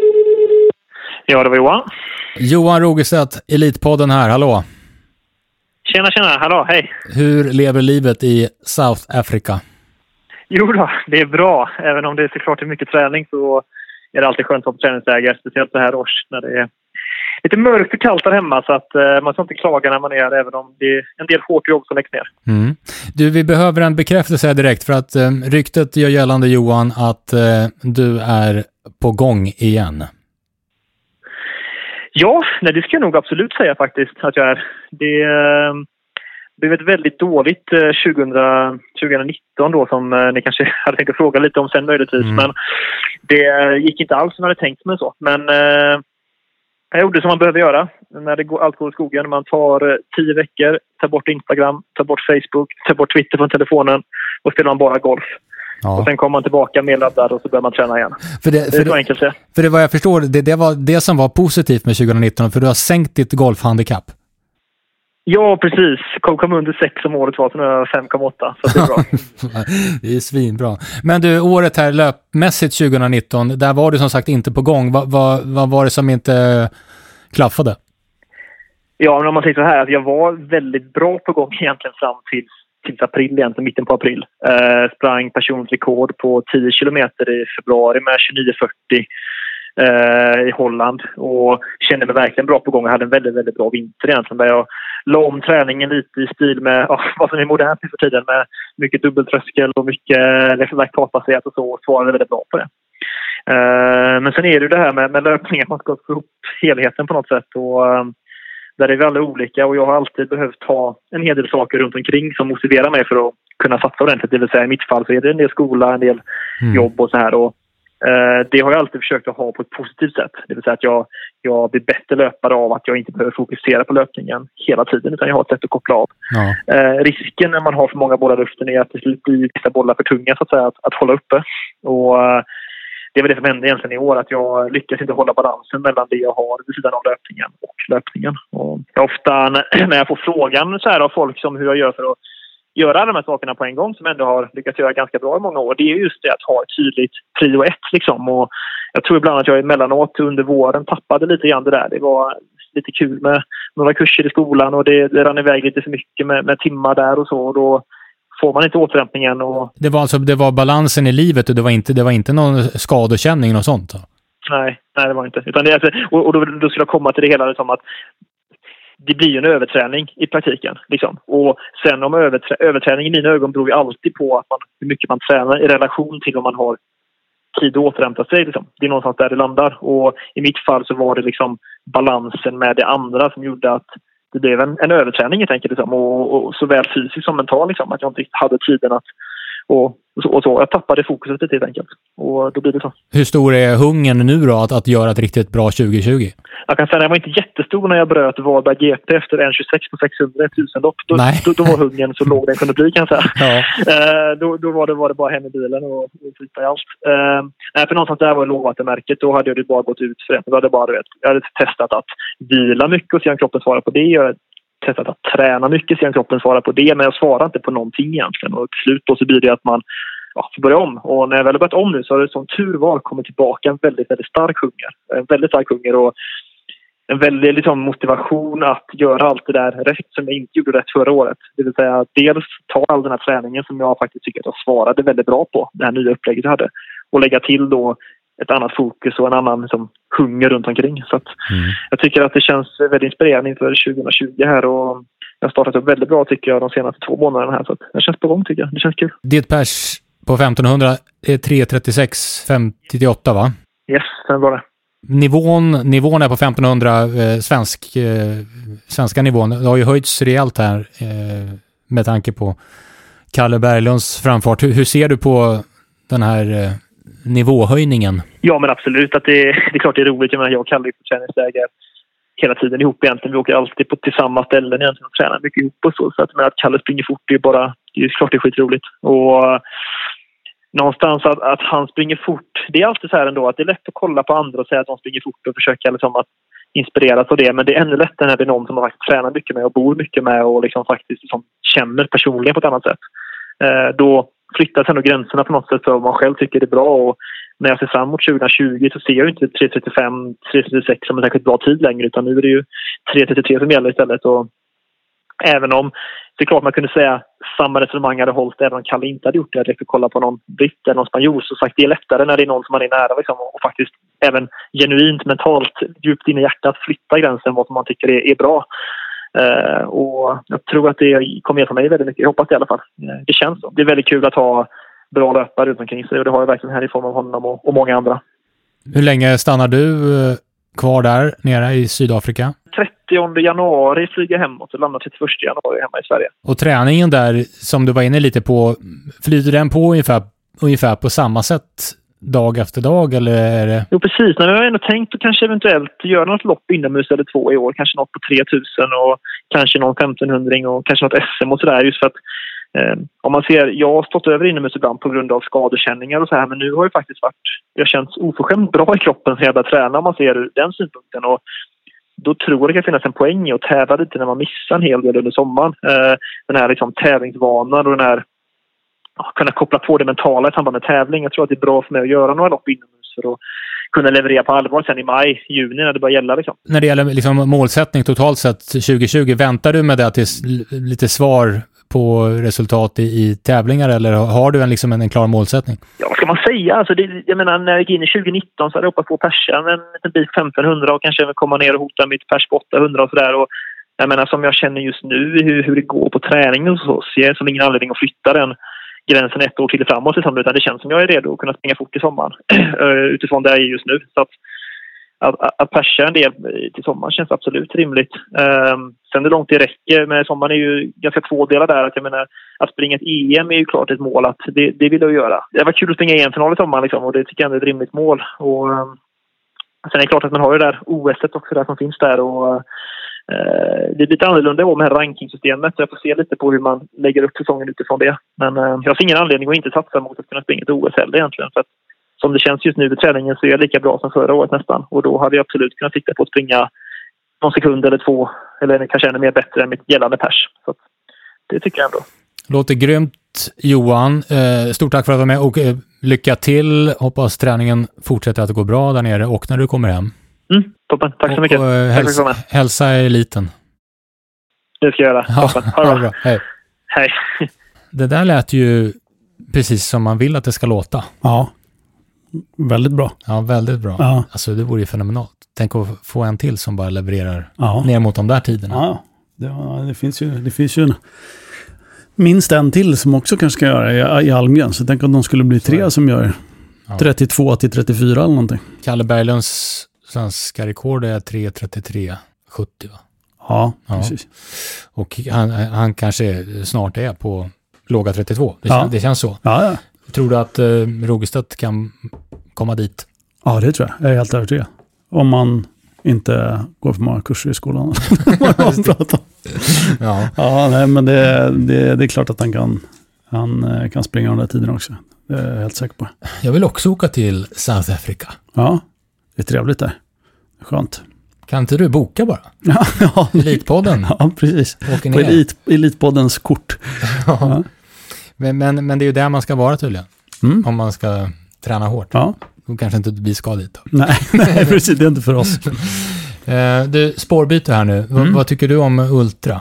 Ja, det var Johan. Johan Rogestedt, Elitpodden här. Hallå. Tjena, tjena. Hallå, hej. Hur lever livet i South Africa? Jo då, det är bra. Även om det såklart är mycket träning så är det alltid skönt att vara på träningsläger. Speciellt så här års när det är lite mörkt och kallt där hemma. Så att eh, man ska inte klaga när man är här, även om det är en del hårt jobb som läggs ner. Mm. Du, vi behöver en bekräftelse här direkt för att eh, ryktet gör gällande, Johan, att eh, du är på gång igen. Ja, nej, det ska jag nog absolut säga faktiskt att jag är. Det eh, blev ett väldigt dåligt eh, tjugo tjugonitton då som eh, ni kanske hade tänkt att fråga lite om sen möjligtvis. Mm. Men det eh, gick inte alls som jag hade tänkt mig så. Men eh, jag gjorde som man behöver göra när det går, allt går i skogen. Man tar eh, tio veckor, tar bort Instagram, tar bort Facebook, tar bort Twitter från telefonen och spelar man bara golf. Ja. Och sen kommer man tillbaka mer laddad och så börjar man träna igen. För det, Det för är så det, enkelt det. för det vad jag förstår, det, det var det som var positivt med tjugonitton, för du har sänkt ditt golfhandikapp. Ja, precis. Kom, kom under sex om året var, så nu är jag fem komma åtta. Så det är bra. Det är svinbra. Men du, året här löpmässigt tjugonitton, där var du som sagt inte på gång. Vad va, va var det som inte klaffade? Ja, men om man säger så här, att jag var väldigt bra på gång egentligen fram till, till april, egentligen mitten på april. Eh, sprang personligt rekord på tio kilometer i februari med tjugonio fyrtio eh, i Holland och kände mig verkligen bra på gång. Jag hade en väldigt, väldigt bra vinter egentligen, där jag la om träningen lite i stil med ja, vad som är modernt för tiden, med mycket dubbeltröskel och mycket laktatbaserat och så, och svarade väldigt bra på det. Eh, men sen är det ju det här med, med löpning, att man ska få ihop helheten på något sätt, och eh, där är vi alla olika, och jag har alltid behövt ha en hel del saker runt omkring som motiverar mig för att kunna satsa ordentligt. Det vill säga i mitt fall så är det en del skola, en del Mm. jobb och så här. Och Eh, det har jag alltid försökt att ha på ett positivt sätt. Det vill säga att jag, jag blir bättre löpare av att jag inte behöver fokusera på löpningen hela tiden, utan jag har ett sätt att koppla av. Ja. Eh, risken när man har för många bollar i luften är att det blir vissa bollar för tunga så att säga, att, att hålla uppe. Och eh, det är väl det som hände egentligen i år, att jag lyckas inte hålla balansen mellan det jag har vid sidan av löpningen och löpningen. Och jag ofta när jag får frågan så här av folk som hur jag gör för att göra de här sakerna på en gång, som ändå har lyckats göra ganska bra i många år, det är just det att ha ett tydligt prio ett liksom. Och jag tror ibland att jag emellanåt under våren tappade lite grann det där. Det var lite kul med några kurser i skolan och det, det rann iväg lite för mycket med, med timmar där och så, och då får man inte återhämtningen. Och... Det var alltså det var balansen i livet och det var inte, det var inte någon skadekänning och sånt? Så. Nej, nej, det var inte. Utan det, alltså, och och då, då skulle jag komma till det hela som att det blir en överträning i praktiken. Liksom. Och sen om överträ, överträning i mina ögon beror ju alltid på att man, hur mycket man tränar i relation till om man har tid att återhämta sig. Liksom. Det är någonstans där det landar. Och i mitt fall så var det liksom balansen med det andra som gjorde att det blev en, en överträning helt enkelt. Liksom. Och, och såväl fysiskt som mentalt. Liksom. Att jag inte hade tiden att... Och, och, så, och så. Jag tappade fokuset lite helt enkelt. Och då blir det så. Hur stor är hungern nu då att, att göra ett riktigt bra tjugo tjugo? Jag kan säga att jag var inte jättestor när jag bröt Varberg G P efter en tjugosex på sexhundra tusen lopp. Då, då, då var hungern så låg den kunde bli, kan jag säga. Ja. Uh, då då var, det, var det bara hem i bilen och, och skita i allt. Uh, nej, för någonstans där var det lågvattenmärket. Då hade jag det bara gått ut för det. Då hade jag, bara, vet, jag hade testat att vila mycket och se om kroppen svarar på det. Jag hade testat att träna mycket, se om kroppen svarar på det. Men jag svarar inte på någonting egentligen. Och till slut då så blir det att man ja, får börja om. Och när jag väl har börjat om nu så har det som tur var kommit tillbaka en väldigt, väldigt stark hunger. En väldigt stark hunger och en väldigt liksom, motivation att göra allt det där rätt som jag inte gjorde rätt förra året. Det vill säga dels ta all den här träningen som jag faktiskt tycker att jag svarade väldigt bra på, det här nya upplägget jag hade. Och lägga till då ett annat fokus och en annan liksom, hunger runt omkring. Så att mm. jag tycker att det känns väldigt inspirerande inför tjugo tjugo här och jag har startat upp väldigt bra tycker jag de senaste två månaderna här. Så att det känns på gång tycker jag. Det känns kul. Ditt pers på femtonhundra är tre trettiosex femtioåtta va? Yes, sen var det. Nivån, nivån är på femtonhundra, eh, svensk, eh, svenska nivån. Det har ju höjts rejält här eh, med tanke på Kalle Berglunds framfart. Hur, hur ser du på den här eh, nivåhöjningen? Ja, men absolut. Att det, det är klart det är roligt. Jag, menar, jag och Kalle är på träningsläger hela tiden ihop egentligen. Vi åker alltid på till samma ställen egentligen och tränar mycket ihop och så. Så att, men att Kalle springer fort, det är bara, det är klart det är skitroligt. Och någonstans att, att han springer fort, det är alltid så här ändå att det är lätt att kolla på andra och säga att de springer fort och försöka liksom att inspireras av det, men det är ännu lättare när det är någon som man faktiskt tränar mycket med och bor mycket med och liksom faktiskt liksom känner personligen på ett annat sätt. Eh, då flyttas ändå gränserna på något sätt för vad man själv tycker är bra, och när jag ser fram mot tjugo tjugo så ser jag inte tre trettiofem, tre trettiosex som en särskilt bra tid längre, utan nu är det ju tre trettiotre som gäller istället. Och även om det är klart man kunde säga samma resonemang hade hållit även om Kalle inte hade gjort det. Jag hade kolla på någon britt eller någon spanjor, så sagt det är lättare när det är någon som man är nära liksom, och faktiskt även genuint mentalt djupt in i hjärtat flytta gränsen vad som man tycker är, är bra. Uh, och jag tror att det kommer hjälpa mig väldigt mycket. Jag hoppas det i alla fall. Uh, det känns så. Det är väldigt kul att ha bra löpare runt omkring sig, och det har jag verkligen här i form av honom och, och många andra. Hur länge stannar du uh, kvar där nere i Sydafrika? trettionde januari flyger jag hemåt och landar trettioförsta januari hemma i Sverige. Och träningen där, som du var inne lite på, flyter den på ungefär, ungefär på samma sätt dag efter dag, eller är det? Jo, precis. När jag har ändå tänkt att kanske eventuellt göra något lopp inomhus eller två i år. Kanske något på tre tusen och kanske någon femtonhundring och kanske något S M och sådär. Just för att eh, om man ser, jag har stått över inomhus ibland på grund av skadekänningar och så här. Men nu har det faktiskt varit, jag känns oförskämt bra i kroppen när jag börjar träna, om man ser ur den synpunkten. Och då tror jag det kan finnas en poäng i att tävla lite när man missar en hel del under sommaren. Eh, den här liksom tävlingsvanan och den här ja, kunna koppla på det mentala i samband med tävling. Jag tror att det är bra för mig att göra några lopp inomhus för att kunna leverera på allvar sen i maj, juni när det börjar gälla. Liksom. När det gäller liksom målsättning totalt sett tjugo tjugo, väntar du med det tills lite svar på resultat i, i tävlingar, eller har du en, liksom en, en klar målsättning? Ja, vad ska man säga? Alltså det, jag menar, när jag gick in i tjugo nitton så hade jag hoppat på persen en liten bit femtonhundra och kanske komma ner och hota mitt pers på åttahundra och sådär. Och jag menar, som jag känner just nu hur, hur det går på träningen och så, ser jag som ingen anledning att flytta den gränsen ett år till framåt, utan det känns som jag är redo att kunna springa fort i sommaren utifrån det jag är just nu. Så att att, att persa en del till sommaren känns absolut rimligt. Um, sen hur långt det räcker, men sommaren är ju ganska tvådelad där. Att jag menar, att springa ett E M är ju klart ett mål, att det, det vill jag göra. Det var kul att springa E M-final i sommaren liksom, och det tycker jag är ett rimligt mål. Och um, sen är det klart att man har ju där O S också där som finns där, och uh, det är lite annorlunda med det här rankingsystemet, så jag får se lite på hur man lägger upp säsongen utifrån det. Men uh, jag har ingen anledning att inte satsa mot att kunna springa ett O S heller egentligen, för att som det känns just nu i träningen så är jag lika bra som förra året nästan. Och då hade jag absolut kunnat sikta på att springa någon sekund eller två. Eller kanske ännu mer bättre än mitt gällande pers. Så att, det tycker jag ändå. Låter grymt, Johan. Eh, stort tack för att du var med. Och eh, lycka till. Hoppas träningen fortsätter att gå bra där nere och när du kommer hem. Mm, toppen. Tack så mycket. Och, och, tack hälsa, hälsa eliten. Det ska jag göra. Ja, toppen. Ha det bra. Hej. Hej. Det där lät ju precis som man vill att det ska låta. Ja. Väldigt bra. Ja, väldigt bra. Ja. Alltså det vore ju fenomenalt. Tänk att få en till som bara levererar ja. ner mot de där tiderna. Ja, det, det, finns ju, det finns ju en, minst en till som också kanske ska göra i, i Almgren. Så tänk om de skulle bli tre som gör ja. trettiotvå till trettiofyra eller någonting. Kalle Berglunds svenska rekord är tre trettiotre sjuttio, va? Ja, ja, precis. Och han, han kanske snart är på låga trettiotvå. Det, ja. känns, det känns så. Ja, ja. Tror du att eh, Rogestedt kan komma dit? Ja, det tror jag. Jag är helt övertygad. Om man inte går för många kurser i skolan. ja. ja, nej, men det, det, det är klart att han kan, han kan springa de där tiderna också. Det är jag helt säker på. Jag vill också åka till South Africa. Ja, det är trevligt där. Skönt. Kan inte du boka bara? Ja, ja. Elitpodden. Ja, precis. Åker på elit, Elitpoddens kort. ja. Ja. Men, men, men det är ju där man ska vara tydligen. Mm. Om man ska träna hårt. Ja. Då kanske inte vi ska dit då. Nej, nej, precis. Det är inte för oss. Du, spårbyte här nu. Mm. V- vad tycker du om ultra?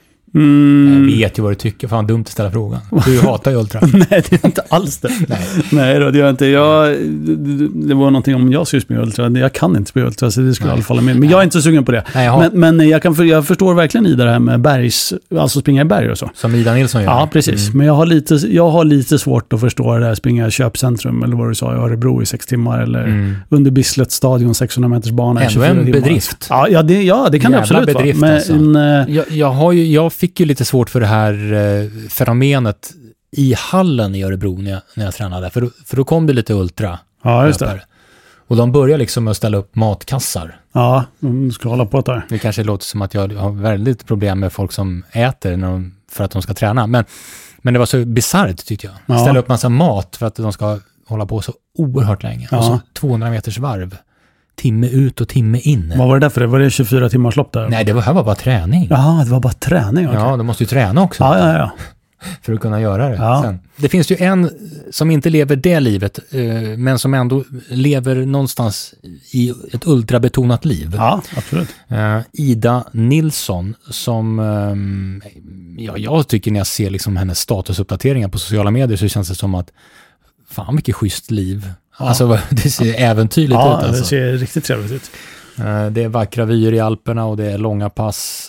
Mm. Jag vet ju vad du tycker. Fan, dumt att ställa frågan. Du hatar ju ultra. Nej, det är inte alls det. Nej, nej då, det gör jag inte. Jag, det, det var någonting om jag skulle springa ultra. Jag kan inte springa ultra, så det skulle i alla fall med. Men jag är inte så sugen på det. Nej, men men jag, kan, jag förstår verkligen i det här med bergs, alltså springa i berg och så. Som Ida Nilsson gör. Ja, precis. Mm. Men jag har, lite, jag har lite svårt att förstå det här springa i köpcentrum, eller vad du sa, i Örebro i sex timmar, eller mm. under Bislett stadion sexhundra meters bana. Ändå en timmar. Bedrift. Ja, ja, det, ja, det kan det absolut bedrift, vara. Men, alltså. en, jag, jag, har ju, jag fick ju lite svårt för det här eh, fenomenet i hallen i Örebro när jag, när jag tränade. För, för då kom det lite ultra. Ja, just det. Och de börjar liksom med att ställa upp matkassar. Ja, de ska hålla på där. Det kanske låter som att jag har väldigt problem med folk som äter när de, för att de ska träna. Men, men det var så bizarrt tyckte jag. Ja. Ställa upp massa mat för att de ska hålla på så oerhört länge. Ja. Och så tvåhundra meters varv. Timme ut och timme in. Vad var det där för det? Var det tjugofyra timmars lopp där? Nej, det var, här var bara träning. Ja, det var bara träning. Okay. Ja, de måste ju träna också. Ja, ja, ja. För att kunna göra det. Ja. Sen. Det finns ju en som inte lever det livet, eh, men som ändå lever någonstans i ett ultrabetonat liv. Ja, absolut. Eh, Ida Nilsson, som eh, ja, jag tycker när jag ser liksom hennes statusuppdateringar på sociala medier så känns det som att fan vilket schysst liv. Ja. Alltså det ser äventyrligt ja, ut. Alltså. Det ser riktigt trevligt ut. Det är vackra vyer i Alperna och det är långa pass.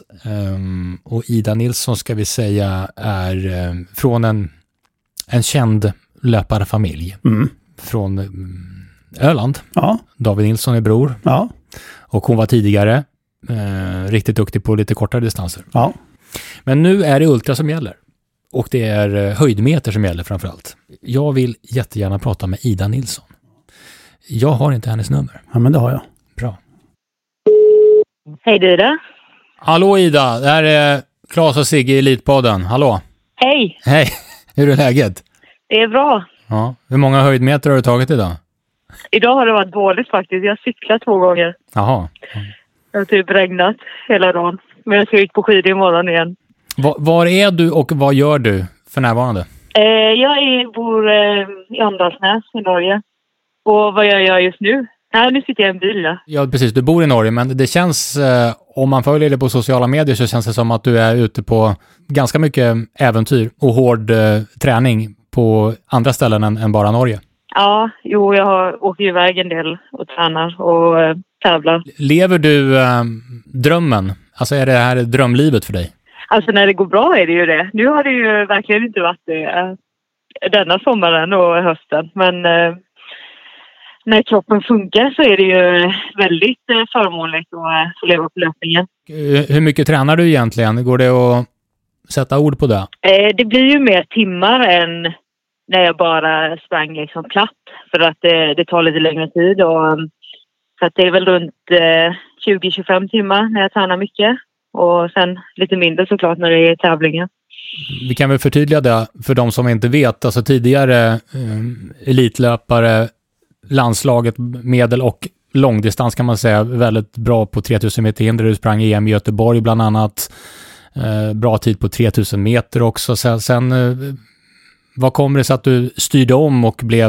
Och Ida Nilsson ska vi säga är från en, en känd löparfamilj. Mm. Från Öland. Ja. David Nilsson är bror. Ja. Och hon var tidigare eh, riktigt duktig på lite kortare distanser. Ja. Men nu är det ultra som gäller. Och det är höjdmeter som gäller framförallt. Jag vill jättegärna prata med Ida Nilsson. Jag har inte hennes nummer. Ja, men det har jag. Bra. Hej du då. Hallå Ida, det här är Claes och Sigge i Elitpodden. Hallå. Hej. Hej, hur är läget? Det är bra. Ja. Hur många höjdmeter har du tagit idag? Idag har det varit dåligt faktiskt. Jag har cyklat två gånger. Jaha. Det har typ regnat hela dagen. Men jag ska ut på skidor imorgon igen. Var, var är du och vad gör du för närvarande? Eh, jag är, bor eh, i Andalsnäs i Norge. Och vad gör jag just nu? Nej, nu sitter jag i en bil. Ja, ja precis. Du bor i Norge, men det känns, eh, om man följer det på sociala medier så känns det som att du är ute på ganska mycket äventyr och hård eh, träning på andra ställen än, än bara Norge. Ja, jo, jag har åkt iväg en del och tränar och eh, tävlar. Lever du eh, drömmen? Alltså är det här drömlivet för dig? Alltså när det går bra är det ju det. Nu har det ju verkligen inte varit det eh, denna sommaren och hösten. Men eh, när kroppen funkar så är det ju väldigt eh, förmånligt att få leva på löpningen. Hur mycket tränar du egentligen? Går det att sätta ord på det? Eh, det blir ju mer timmar än när jag bara sprang liksom platt. För att det, det tar lite längre tid. Och, så att det är väl runt eh, tjugo till tjugofem timmar när jag tränar mycket. Och sen lite mindre såklart när det är tävlingar. Vi kan väl förtydliga det för de som inte vet. Alltså tidigare eh, elitlöpare, landslaget, medel- och långdistans kan man säga. Väldigt bra på tre tusen meter hinder. Du sprang E M i Göteborg bland annat. Eh, bra tid på tre tusen meter också. Sen, sen eh, vad kommer det sig att du styrde om och blev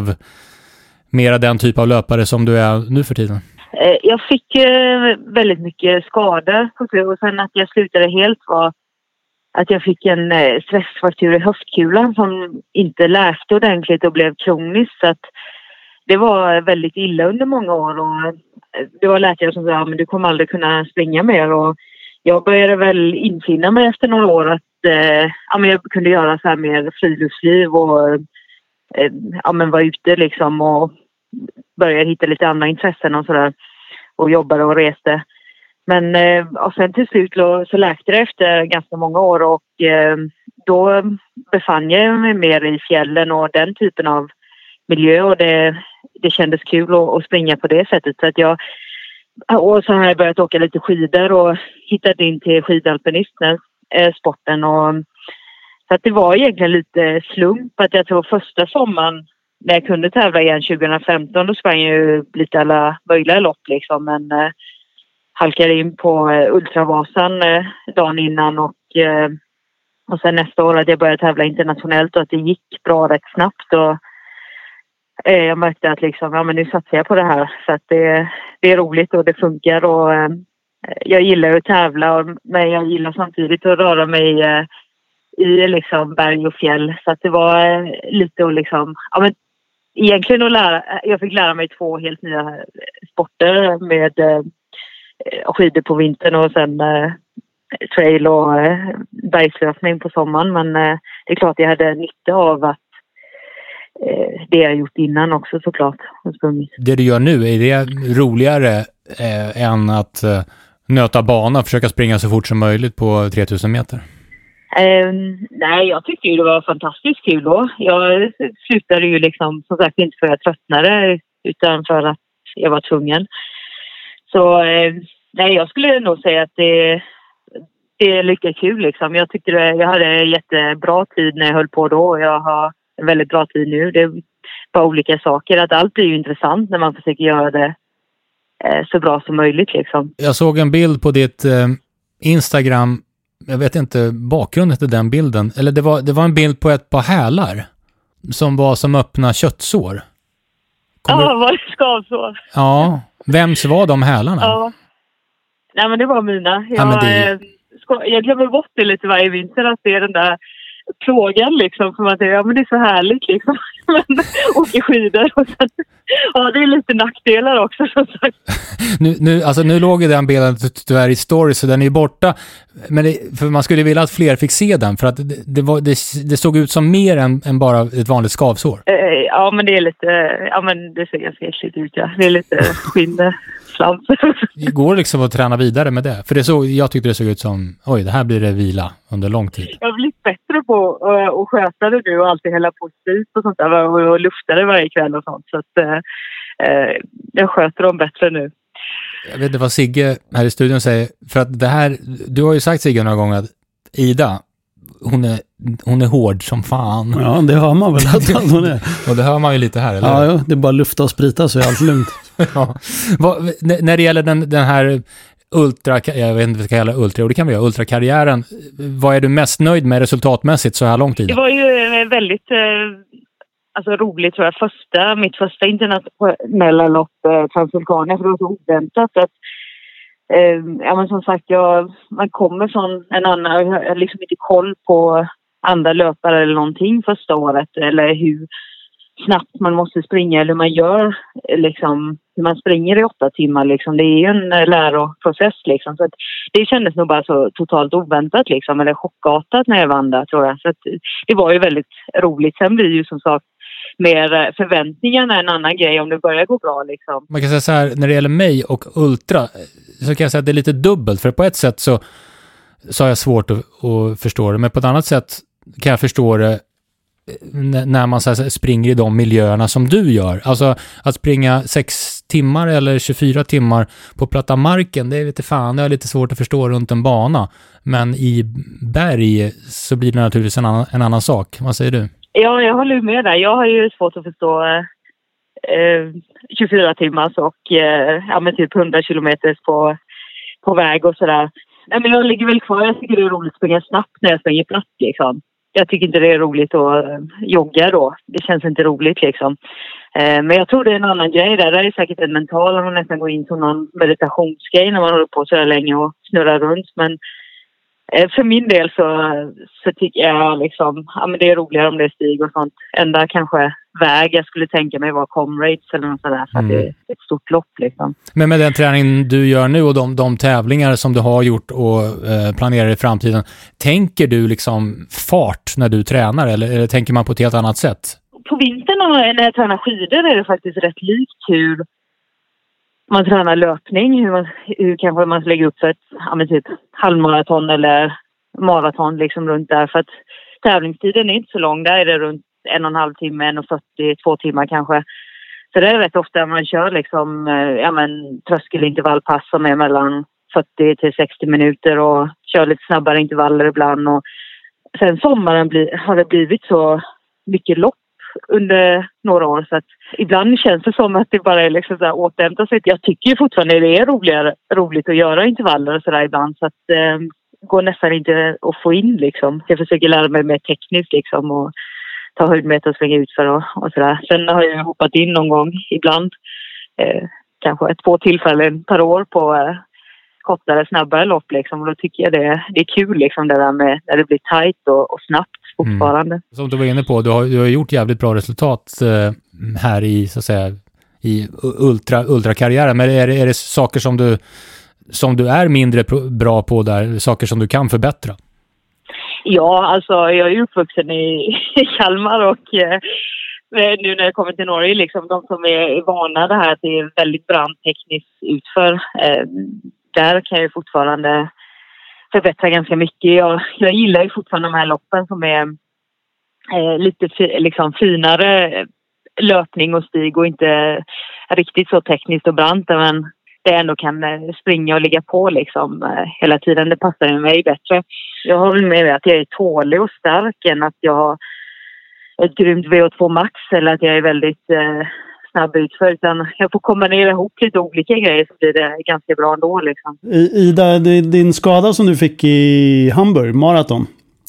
mera den typ av löpare som du är nu för tiden? Eh, jag fick eh, väldigt mycket skador på det. Och sen att jag slutade helt var att jag fick en eh, stressfraktur i höftkulan som inte läkte ordentligt och blev kroniskt. Så att det var väldigt illa under många år. Och eh, det var läkare som sa men du kommer aldrig kunna springa mer. Och jag började väl infinna mig efter några år att eh, ja, men jag kunde göra så här mer friluftsliv och eh, ja, men vara ute liksom och började hitta lite andra intressen och sådär. Och jobbade och reste. Men eh, och sen till slut så läkte det efter ganska många år och eh, då befann jag mig mer i fjällen och den typen av miljö och det, det kändes kul att, att springa på det sättet. Så att jag, och så har jag börjat åka lite skidor och hittat in till skidalpinisten, eh, sporten. Och, så att det var egentligen lite slump att jag tror första sommaren när jag kunde tävla igen tjugo femton då sprang jag ju lite alla möjliga lopp liksom. Men eh, halkade in på eh, Ultravasan eh, dagen innan och, eh, och sen nästa år att jag började tävla internationellt och att det gick bra rätt snabbt. Och eh, jag märkte att liksom, ja, men nu satsar jag på det här så att det, det är roligt och det funkar. Och eh, jag gillar att tävla och, men jag gillar samtidigt att röra mig eh, i liksom berg och fjäll. Så att det var eh, lite att liksom, ja men egentligen att lära, jag fick lära mig två helt nya sporter med eh, skidor på vintern och sen eh, trail och eh, bergslöpning på sommaren. Men eh, det är klart jag hade nytta av att eh, det jag gjort innan också såklart. Det du gör nu, är det roligare eh, än att eh, nöta bana och försöka springa så fort som möjligt på tre tusen meter? Eh, nej, jag tyckte ju det var fantastiskt kul då. Jag slutade ju liksom, som sagt, inte för att jag tröttnade utan för att jag var tvungen. Så eh, nej, jag skulle nog säga att det, det är lika kul liksom. Jag tyckte det, jag hade jättebra tid när jag höll på då och jag har en väldigt bra tid nu. Det är bara olika saker. Att allt är ju intressant när man försöker göra det eh, så bra som möjligt liksom. Jag såg en bild på ditt eh, Instagram. Jag vet inte bakgrunden till den bilden. Eller det var, det var en bild på ett par hälar som var som öppna köttsår. Kommer... Ja, var det skavsår? Ja, vems var de hälarna? Ja, nej men det var mina. Jag, ja, men det... ska, jag glömmer bort det lite varje vinter att det är den där plågan liksom. För att det, ja, men det är så härligt liksom. Men åker skidor och sen, ja det är lite nackdelar också som sagt. nu, nu, alltså, nu låg ju den bilden tyvärr i story så den är borta. Men det, för man skulle vilja att fler fick se den för att det, det, var, det, det såg ut som mer än, än bara ett vanligt skavsår. Eh, ja men det är lite, ja men det ser ganska äckligt ut ja. Det är lite skinn, slamp. Det går liksom att träna vidare med det. För det såg, jag tyckte det såg ut som, oj det här blir det vila under lång tid. Jag har blivit bättre på uh, att sköta det nu och alltid hälla på sprit och sånt där och, och lufta det varje kväll och sånt. Så att uh, uh, jag sköter dem bättre nu. Jag vet inte vad Sigge här i studion säger. För att det här, du har ju sagt Sigge några gånger att Ida, hon är, hon är hård som fan. Ja, det hör man väl att hon är. Och det hör man ju lite här, eller? Ja, ja det är bara lufta och sprita så är allt lugnt. Ja. Vad, när det gäller den, den här ultra, jag vet inte vad jag ska kalla ultra, och det kan vi göra, ultrakarriären. Vad är du mest nöjd med resultatmässigt så här lång tid? Det var ju väldigt eh, alltså roligt tror jag. Första, mitt första internationella lopp eh, Transvulkania, för det var så oväntat att eh, ja men som sagt jag, man kommer från en annan, jag har liksom inte koll på andra löpare eller någonting första året eller hur snabbt man måste springa eller hur man gör liksom, hur man springer i åtta timmar liksom. Det är ju en läroprocess liksom. Så att det kändes nog bara så totalt oväntat liksom, eller chockartat när jag vann där tror jag. Så att det var ju väldigt roligt. Sen blir det ju som sagt mer förväntningarna en annan grej om det börjar gå bra liksom. Man kan säga så här, när det gäller mig och ultra så kan jag säga att det är lite dubbelt, för på ett sätt så, så har jag svårt att, att förstå det, men på ett annat sätt kan jag förstå det när man så här, springer i de miljöerna som du gör. Alltså att springa sex timmar eller tjugofyra timmar på platta marken, det är lite fan, det är lite svårt att förstå runt en bana. Men i berg så blir det naturligtvis en annan, en annan sak. Vad säger du? Ja, jag håller med där. Jag har ju svårt att förstå eh, tjugofyra timmars och eh, ja, men typ hundra kilometer på, på väg och sådär. Nej, men jag ligger väl kvar. Jag tycker det är roligt att springa snabbt när jag springer platt liksom. Jag tycker inte det är roligt att jogga då. Det känns inte roligt liksom. Eh, men jag tror det är en annan grej där. Det är säkert en mental, om man nästan går in som någon meditationsgrej när man håller på så här länge och snurrar runt. Men eh, för min del så, så tycker jag liksom, ja men det är roligare om det är stig och sånt. Enda kanske väg jag skulle tänka mig var Comrades eller något sådär, för mm. att det är ett stort lopp liksom. Men med den träning du gör nu och de, de tävlingar som du har gjort och eh, planerar i framtiden, tänker du liksom fart när du tränar eller, eller tänker man på ett helt annat sätt? På vintern när jag tränar skidor är det faktiskt rätt likt hur man tränar löpning, hur, man, hur kanske man lägger upp för ett ja, men typ halvmaraton eller maraton liksom runt där, för att tävlingstiden är inte så lång, där är det runt en och en halv timme, en och fyrtio, två timmar kanske. Så det är rätt ofta man kör liksom, ja men tröskelintervallpass som är mellan fyrtio till sextio minuter och kör lite snabbare intervaller ibland. Och sen sommaren bli, har det blivit så mycket lopp under några år så att ibland känns det som att det bara är liksom så här återhämta sig. Jag tycker fortfarande det är roligare, roligt att göra intervaller och sådär ibland, så att eh, går nästan inte att få in liksom. Jag försöker lära mig mer tekniskt liksom och ta höjdmeter och svänga ut för och, och sådär. Sen har jag hoppat in någon gång ibland, eh, kanske två tillfällen per år på eh, kortare, snabbare lopp liksom. Och då tycker jag det, det är kul liksom, det där med när det blir tajt och, och snabbt fortfarande. Mm. Som du var inne på, du har, du har gjort jävligt bra resultat eh, här i så att säga i ultra, ultrakarriären. Men är det, är det saker som du som du är mindre bra på där, saker som du kan förbättra? Ja, alltså jag är uppvuxen i, i Kalmar och eh, nu när jag kommer till Norge, liksom, de som är vana det här att det är väldigt brant tekniskt utför, eh, där kan jag fortfarande förbättra ganska mycket. Jag, jag gillar ju fortfarande de här loppen som är eh, lite fi, liksom, finare löpning och stig och inte riktigt så tekniskt och brant, men det ändå kan springa och ligga på liksom hela tiden. Det passar mig bättre. Jag har väl med att jag är tålig och stark än att jag har ett grymt V O två max eller att jag är väldigt eh, snabb utför. Utan jag får kombinera ihop lite olika grejer så blir det ganska bra ändå liksom. Ida, din skada som du fick i Hamburg, maraton,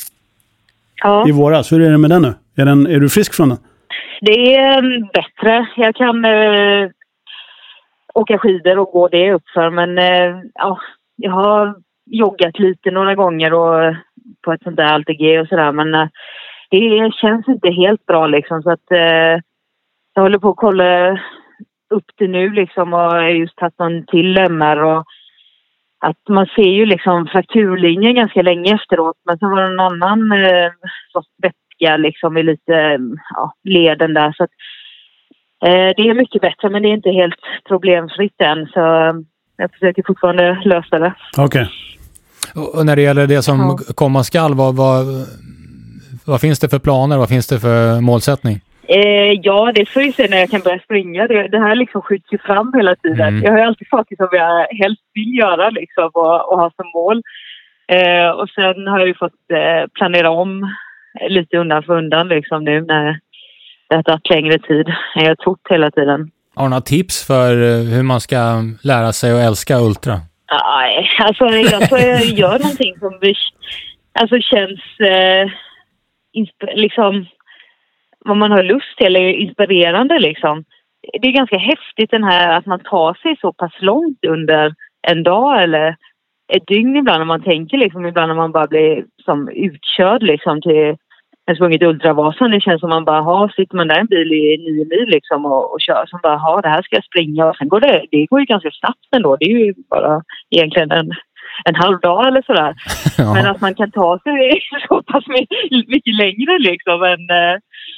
ja. i våras, hur är det med den nu? Är, den, är du frisk från den? Det är bättre. Jag kan eh, åka skidor och gå det uppför, men eh, ja, jag har joggat lite några gånger och på ett sånt där Alter G och sådär, men eh, det känns inte helt bra liksom, så att eh, jag håller på att kolla upp det nu liksom, och jag har just tagit någon till M R och att man ser ju liksom frakturlinjen ganska länge efteråt, men så var det en annan eh, sorts vätska liksom i lite ja, leden där, så att eh, det är mycket bättre, men det är inte helt problemfritt än, så eh, jag försöker fortfarande lösa det. Okej. Okay. Och när det gäller det som ja. komma skall, vad, vad, vad finns det för planer? Vad finns det för målsättning? Eh, ja, det får ju se när jag kan börja springa. Det, det här liksom skjuts ju fram hela tiden. Mm. Jag har ju alltid saker som jag helst vill göra liksom, och, och ha som mål. Eh, och sen har jag ju fått eh, planera om lite undan för undan liksom, nu när det har tagit längre tid än jag trott hela tiden. Har du några tips för hur man ska lära sig att älska ultra? Nej, alltså jag tror jag gör någonting som alltså, känns eh, insp- liksom vad man har lust till, eller inspirerande liksom. Det är ganska häftigt den här att man tar sig så pass långt under en dag eller ett dygn ibland, när man tänker liksom, ibland när man bara blir som utkörd liksom till en sprungit Ultravasan. Det känns som man bara har, sitter man där en bil i nio mil liksom och, och kör som bara, ha det här ska jag springa, och sen går det, det går ju ganska snabbt ändå. Det är ju bara egentligen en, en halv dag eller sådär. Ja. Men att man kan ta sig så pass mycket längre liksom än,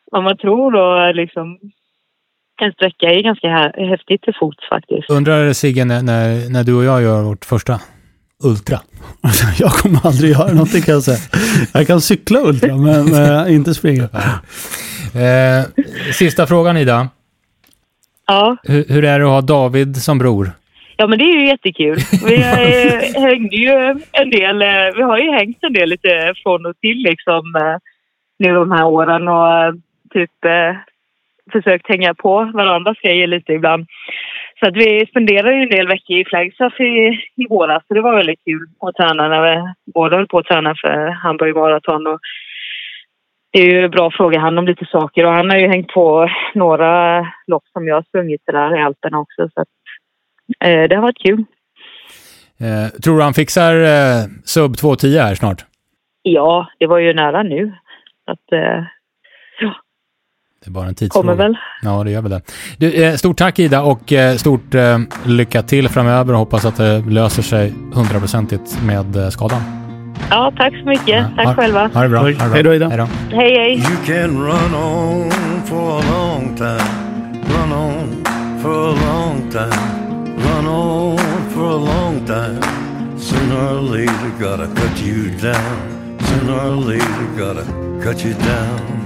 vad man tror och liksom en sträcka är ganska här, häftigt till fots faktiskt. Undrar Sigge när, när, när du och jag gör vårt första ultra? Jag kommer aldrig göra någonting kan jag säga. Jag kan cykla ultra men, men inte springa. Eh, sista frågan Ida. Ja. Hur, hur är det att ha David som bror? Ja, men det är ju jättekul. Vi eh, hängde ju en del, eh, vi har ju hängt en del lite från och till liksom eh, nu de här åren och eh, typ eh, försökt hänga på varandras grejer lite ibland. Så att vi spenderade ju en del veckor i Flagstaff i, i våras, så det var väldigt kul att träna när vi båda höll på att träna för Hamburg Marathon. Och det är ju en bra fråga han om lite saker och han har ju hängt på några lopp som jag har sprungit där i Alperna också, så att eh, det har varit kul. Eh, tror du han fixar eh, sub två tio här snart? Ja, det var ju nära nu. Att, eh, ja. Det är bara en tidsfråga. Kommer väl. Ja, det gör väl det. Du, eh, stort tack Ida och eh, stort eh, lycka till framöver och hoppas att det löser sig hundraprocentigt med eh, skadan. Ja, tack så mycket. Ja, tack ha, själva. Ha det bra. Ha det bra. Hej då Ida. Hej då. Hej, hej. You can run on for a long time, run on for a long time, run on for a long time. Sooner or later gotta cut you down, sooner or later gotta cut you down.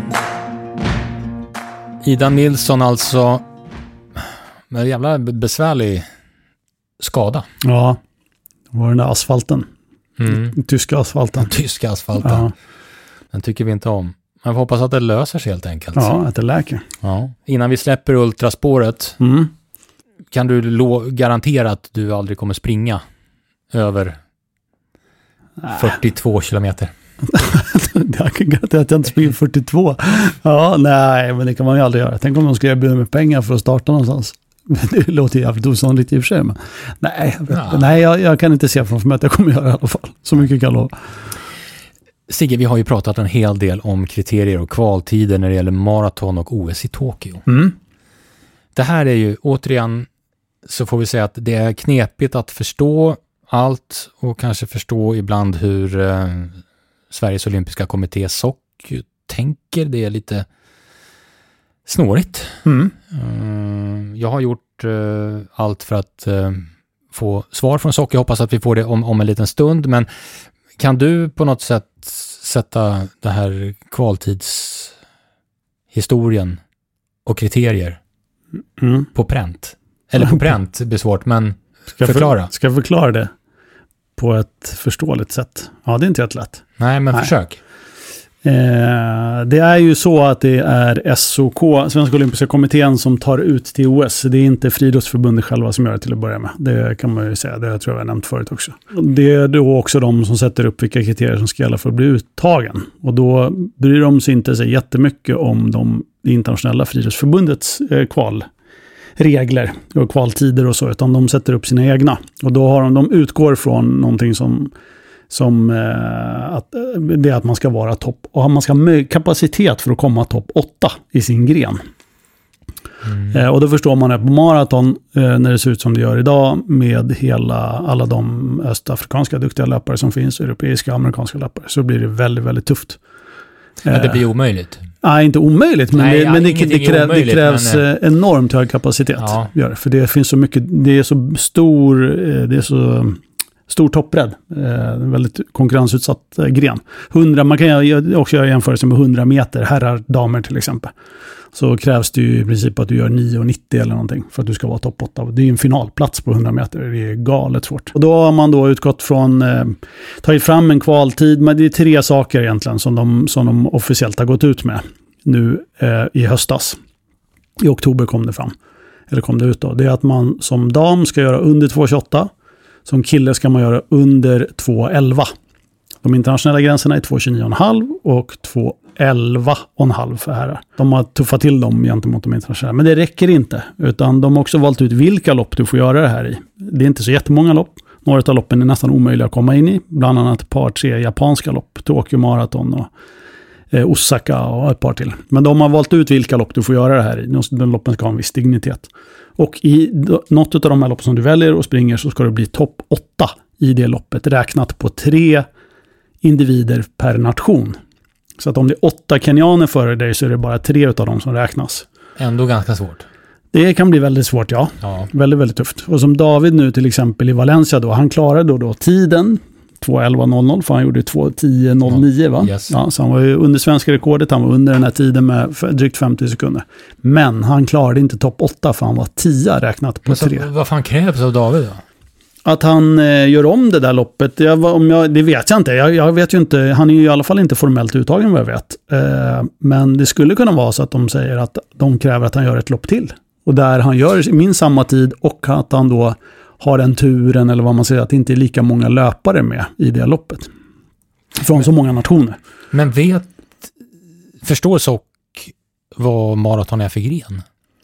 Ida Nilsson alltså med en jävla besvärlig skada. Ja, det var den där asfalten. Mm. Den tyska asfalten. Den tyska asfalten. Ja. Den tycker vi inte om. Man får hoppas att det löser sig helt enkelt. Ja, att det läker. Ja. Innan vi släpper ultraspåret Mm. kan du lo- garantera att du aldrig kommer springa över Nej. fyrtiotvå kilometer. Jag kan garantera att jag inte springer fyrtiotvå. Ja, nej, men det kan man ju aldrig göra. Tänk om de skulle erbjuda mig pengar för att starta någonstans. Det låter jävligt osannolikt i och för sig. Men nej, jag, vet, Ja. nej jag, jag kan inte se framför mig att jag kommer göra i alla fall. Så mycket kan lova. Sigge, vi har ju pratat en hel del om kriterier och kvaltider när det gäller maraton och O S i Tokyo. Mm. Det här är ju, återigen så får vi säga att det är knepigt att förstå allt och kanske förstå ibland hur eh, Sveriges olympiska kommitté S O C tänker. Det är lite snårigt. Mm. Mm, jag har gjort eh, allt för att eh, få svar från S O C. Jag hoppas att vi får det om, om en liten stund. Men kan du på något sätt sätta det här kvaltidshistorien och kriterier Mm. på pränt? Eller på pränt, det blir svårt, men Ska jag förklara. För, ska jag förklara det på ett förståeligt sätt? Ja, det är inte helt lätt. Nej, men Nej. försök. Eh, det är ju så att det är S O K, Svenska Olympiska Kommittén, som tar ut till O S. Det är inte Friidrottsförbundet själva som gör det till att börja med. Det kan man ju säga, det tror jag jag nämnt förut också. Det är då också de som sätter upp vilka kriterier som ska gälla för att bli uttagen. Och då bryr de sig inte så jättemycket om de internationella Friidrottsförbundets eh, kvalregler och kvaltider och så, utan de sätter upp sina egna. Och då har de, de utgår från någonting som som eh, att, det är att man ska vara topp och man ska ha kapacitet för att komma topp åtta i sin gren. Mm. Eh, och då förstår man att på maraton eh, när det ser ut som det gör idag med hela, alla de östafrikanska duktiga löpare som finns, europeiska och amerikanska löpare, så blir det väldigt, väldigt tufft. Men det blir omöjligt. Nej, inte omöjligt, men, Nej, det, ja, men det, ingenting det, kräv, omöjligt, det krävs men, enormt hög kapacitet. Ja. Gör det, för det finns så mycket, det är så stor, det är så stor toppbredd. En väldigt konkurrensutsatt gren. hundra, man kan också göra jämförelse med hundra meter, herrar, damer till exempel. Så krävs det ju i princip att du gör nio nittio eller någonting för att du ska vara topp åtta. Det är ju en finalplats på hundra meter. Det är galet svårt. Och då har man då utgått från, eh, tagit fram en kvaltid. Men det är tre saker egentligen som de, som de officiellt har gått ut med nu eh, i höstas. I oktober kom det fram. Eller kom det ut då. Det är att man som dam ska göra under två tjugoåtta. Som kille ska man göra under två elva. De internationella gränserna är två tjugonio komma fem och två elva komma fem för herrar. De har tuffat till dem gentemot de internationella. Men det räcker inte. Utan de har också valt ut vilka lopp du får göra det här i. Det är inte så jättemånga lopp. Några av loppen är nästan omöjliga att komma in i. Bland annat ett par, tre japanska lopp. Tokyo Marathon och eh, Osaka och ett par till. Men de har valt ut vilka lopp du får göra det här i. De loppen ska ha en viss dignitet. Och i något av de här loppen som du väljer och springer så ska det bli topp åtta i det loppet. Räknat på tre individer per nation. Så att om det är åtta kenyaner före dig så är det bara tre av dem som räknas. Ändå ganska svårt. Det kan bli väldigt svårt, ja. ja. Väldigt, väldigt tufft. Och som David nu till exempel i Valencia då, han klarade då, då tiden två elva noll noll, för han gjorde två tio noll nio va? Yes. Ja, så han var ju under svenska rekordet, han var under den här tiden med drygt femtio sekunder. Men han klarade inte topp åtta för han var tio räknat på Men så, tre. vad fan krävs av David då? Att han eh, gör om det där loppet, jag, om jag, det vet jag inte. Jag, jag vet ju inte, han är ju i alla fall inte formellt uttagen vad jag vet. Eh, men det skulle kunna vara så att de säger att de kräver att han gör ett lopp till. Och där han gör min samma tid och att han då har den turen, eller vad man säger, att det inte är lika många löpare med i det loppet. Från men, så många nationer. Men vet, förstår Sock vad maraton är för gren?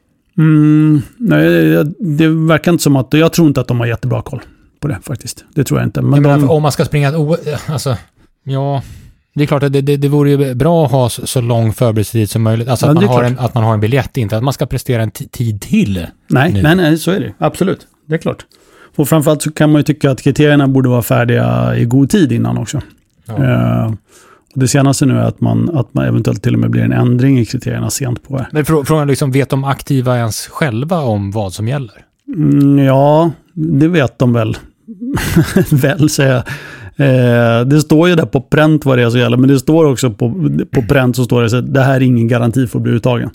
Mm, nej, det verkar inte som att, jag tror inte att de har jättebra koll på det faktiskt. Det tror jag inte. Men jag de, menar, om man ska springa, alltså, ja... Det är klart att det, det, det vore ju bra att ha så, så lång förberedelsetid som möjligt. Alltså ja, att, man har en, att man har en biljett, inte att man ska prestera en t- tid till. Nej, nej, nej, så är det. Absolut, det är klart. Och framförallt så kan man ju tycka att kriterierna borde vara färdiga i god tid innan också. Ja. Uh, och det senaste nu är att man, att man eventuellt till och med blir en ändring i kriterierna sent på det. Men frågan liksom, vet de aktiva ens själva om vad som gäller? Mm, ja, det vet de väl. väl säger jag. Eh, det står ju där på pränt vad det är som gäller, men det står också på, på pränt så står det så att det här är ingen garanti för att bli uttagen.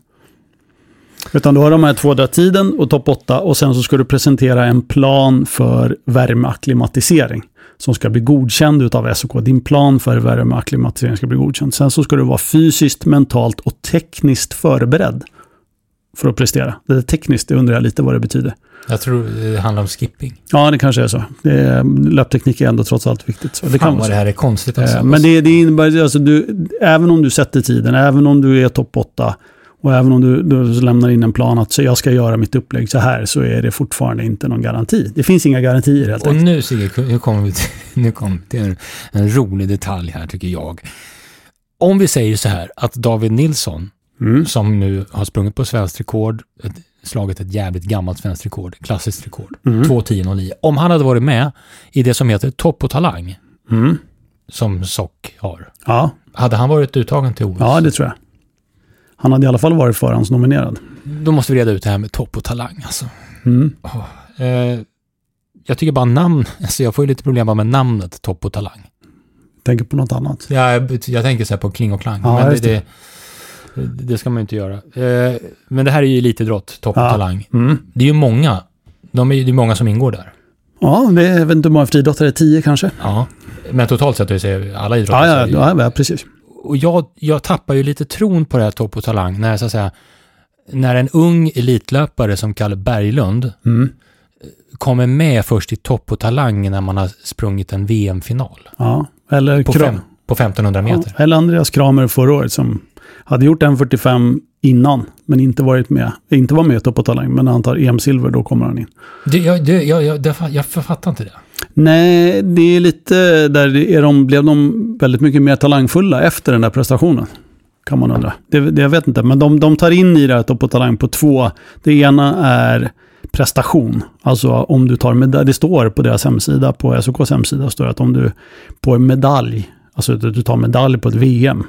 Utan du har de här två där tiden och topp åtta och sen så ska du presentera en plan för värmeakklimatisering som ska bli godkänd utav S O K. Din plan för värmeakklimatisering ska bli godkänd. Sen så ska du vara fysiskt, mentalt och tekniskt förberedd för att prestera. Det är tekniskt, det undrar jag lite vad det betyder. Jag tror det handlar om skipping. Ja, det kanske är så. Det är, löpteknik är ändå trots allt viktigt. Så det Fan kan vad det här är konstigt. Alltså. Eh, men det, det innebär, alltså du, även om du sätter tiden, även om du är topp åtta och även om du, du lämnar in en plan att så jag ska göra mitt upplägg så här, så är det fortfarande inte någon garanti. Det finns inga garantier helt enkelt. Och nu, Sigge, nu kommer vi till, nu kommer till en, en rolig detalj här tycker jag. Om vi säger så här att David Nilsson mm. som nu har sprungit på svenskt rekord, ett, slagit ett jävligt gammalt svenskt rekord, klassiskt rekord, mm. två tio noll nio. Om han hade varit med i det som heter Topp på talang, mm. som Sock har, ja. hade han varit uttagen till O S? Ja, det tror jag. Han hade i alla fall varit förhandsnominerad. Då måste vi reda ut det här med Topp på talang. Alltså. Mm. Oh, eh, jag tycker bara namn, alltså jag får ju lite problem med namnet Topp på talang. Tänker på något annat? Ja, jag, jag tänker så här på kling och klang. Ja, men det, det, det ska man ju inte göra. Eh, men det här är ju elitidrott, Topp på ja. talang. Mm. Det är ju många. De är, det är många som ingår där. Ja, det är, jag vet inte hur många friidrottare, tio kanske. Ja, men totalt sett är det alla idrotter. Ja, ja, ja, ja precis. Och jag, jag tappar ju lite tron på det här Topp på talang när, så att säga, när en ung elitlöpare som Kalle Berglund mm. kommer med först i Topp på talang när man har sprungit en V M-final. Ja, eller på, fem, på femtonhundra meter. Ja, eller Andreas Kramer förra året som hade gjort en fyrtiofem innan, men inte varit med. Inte var med i Topp på talang, men när han tar E M-silver då kommer han in. Det, jag, det, jag, jag, det, jag författar inte det. Nej, det är lite där är de, blev de väldigt mycket mer talangfulla efter den där prestationen. Kan man undra. Det, det jag vet inte, men de, de tar in i det här Topp på talang på två. Det ena är prestation. Alltså om du tar medalj, det står på deras hemsida, på S O K:s hemsida står det att om du på en medalj, alltså att du tar medalj på ett V M,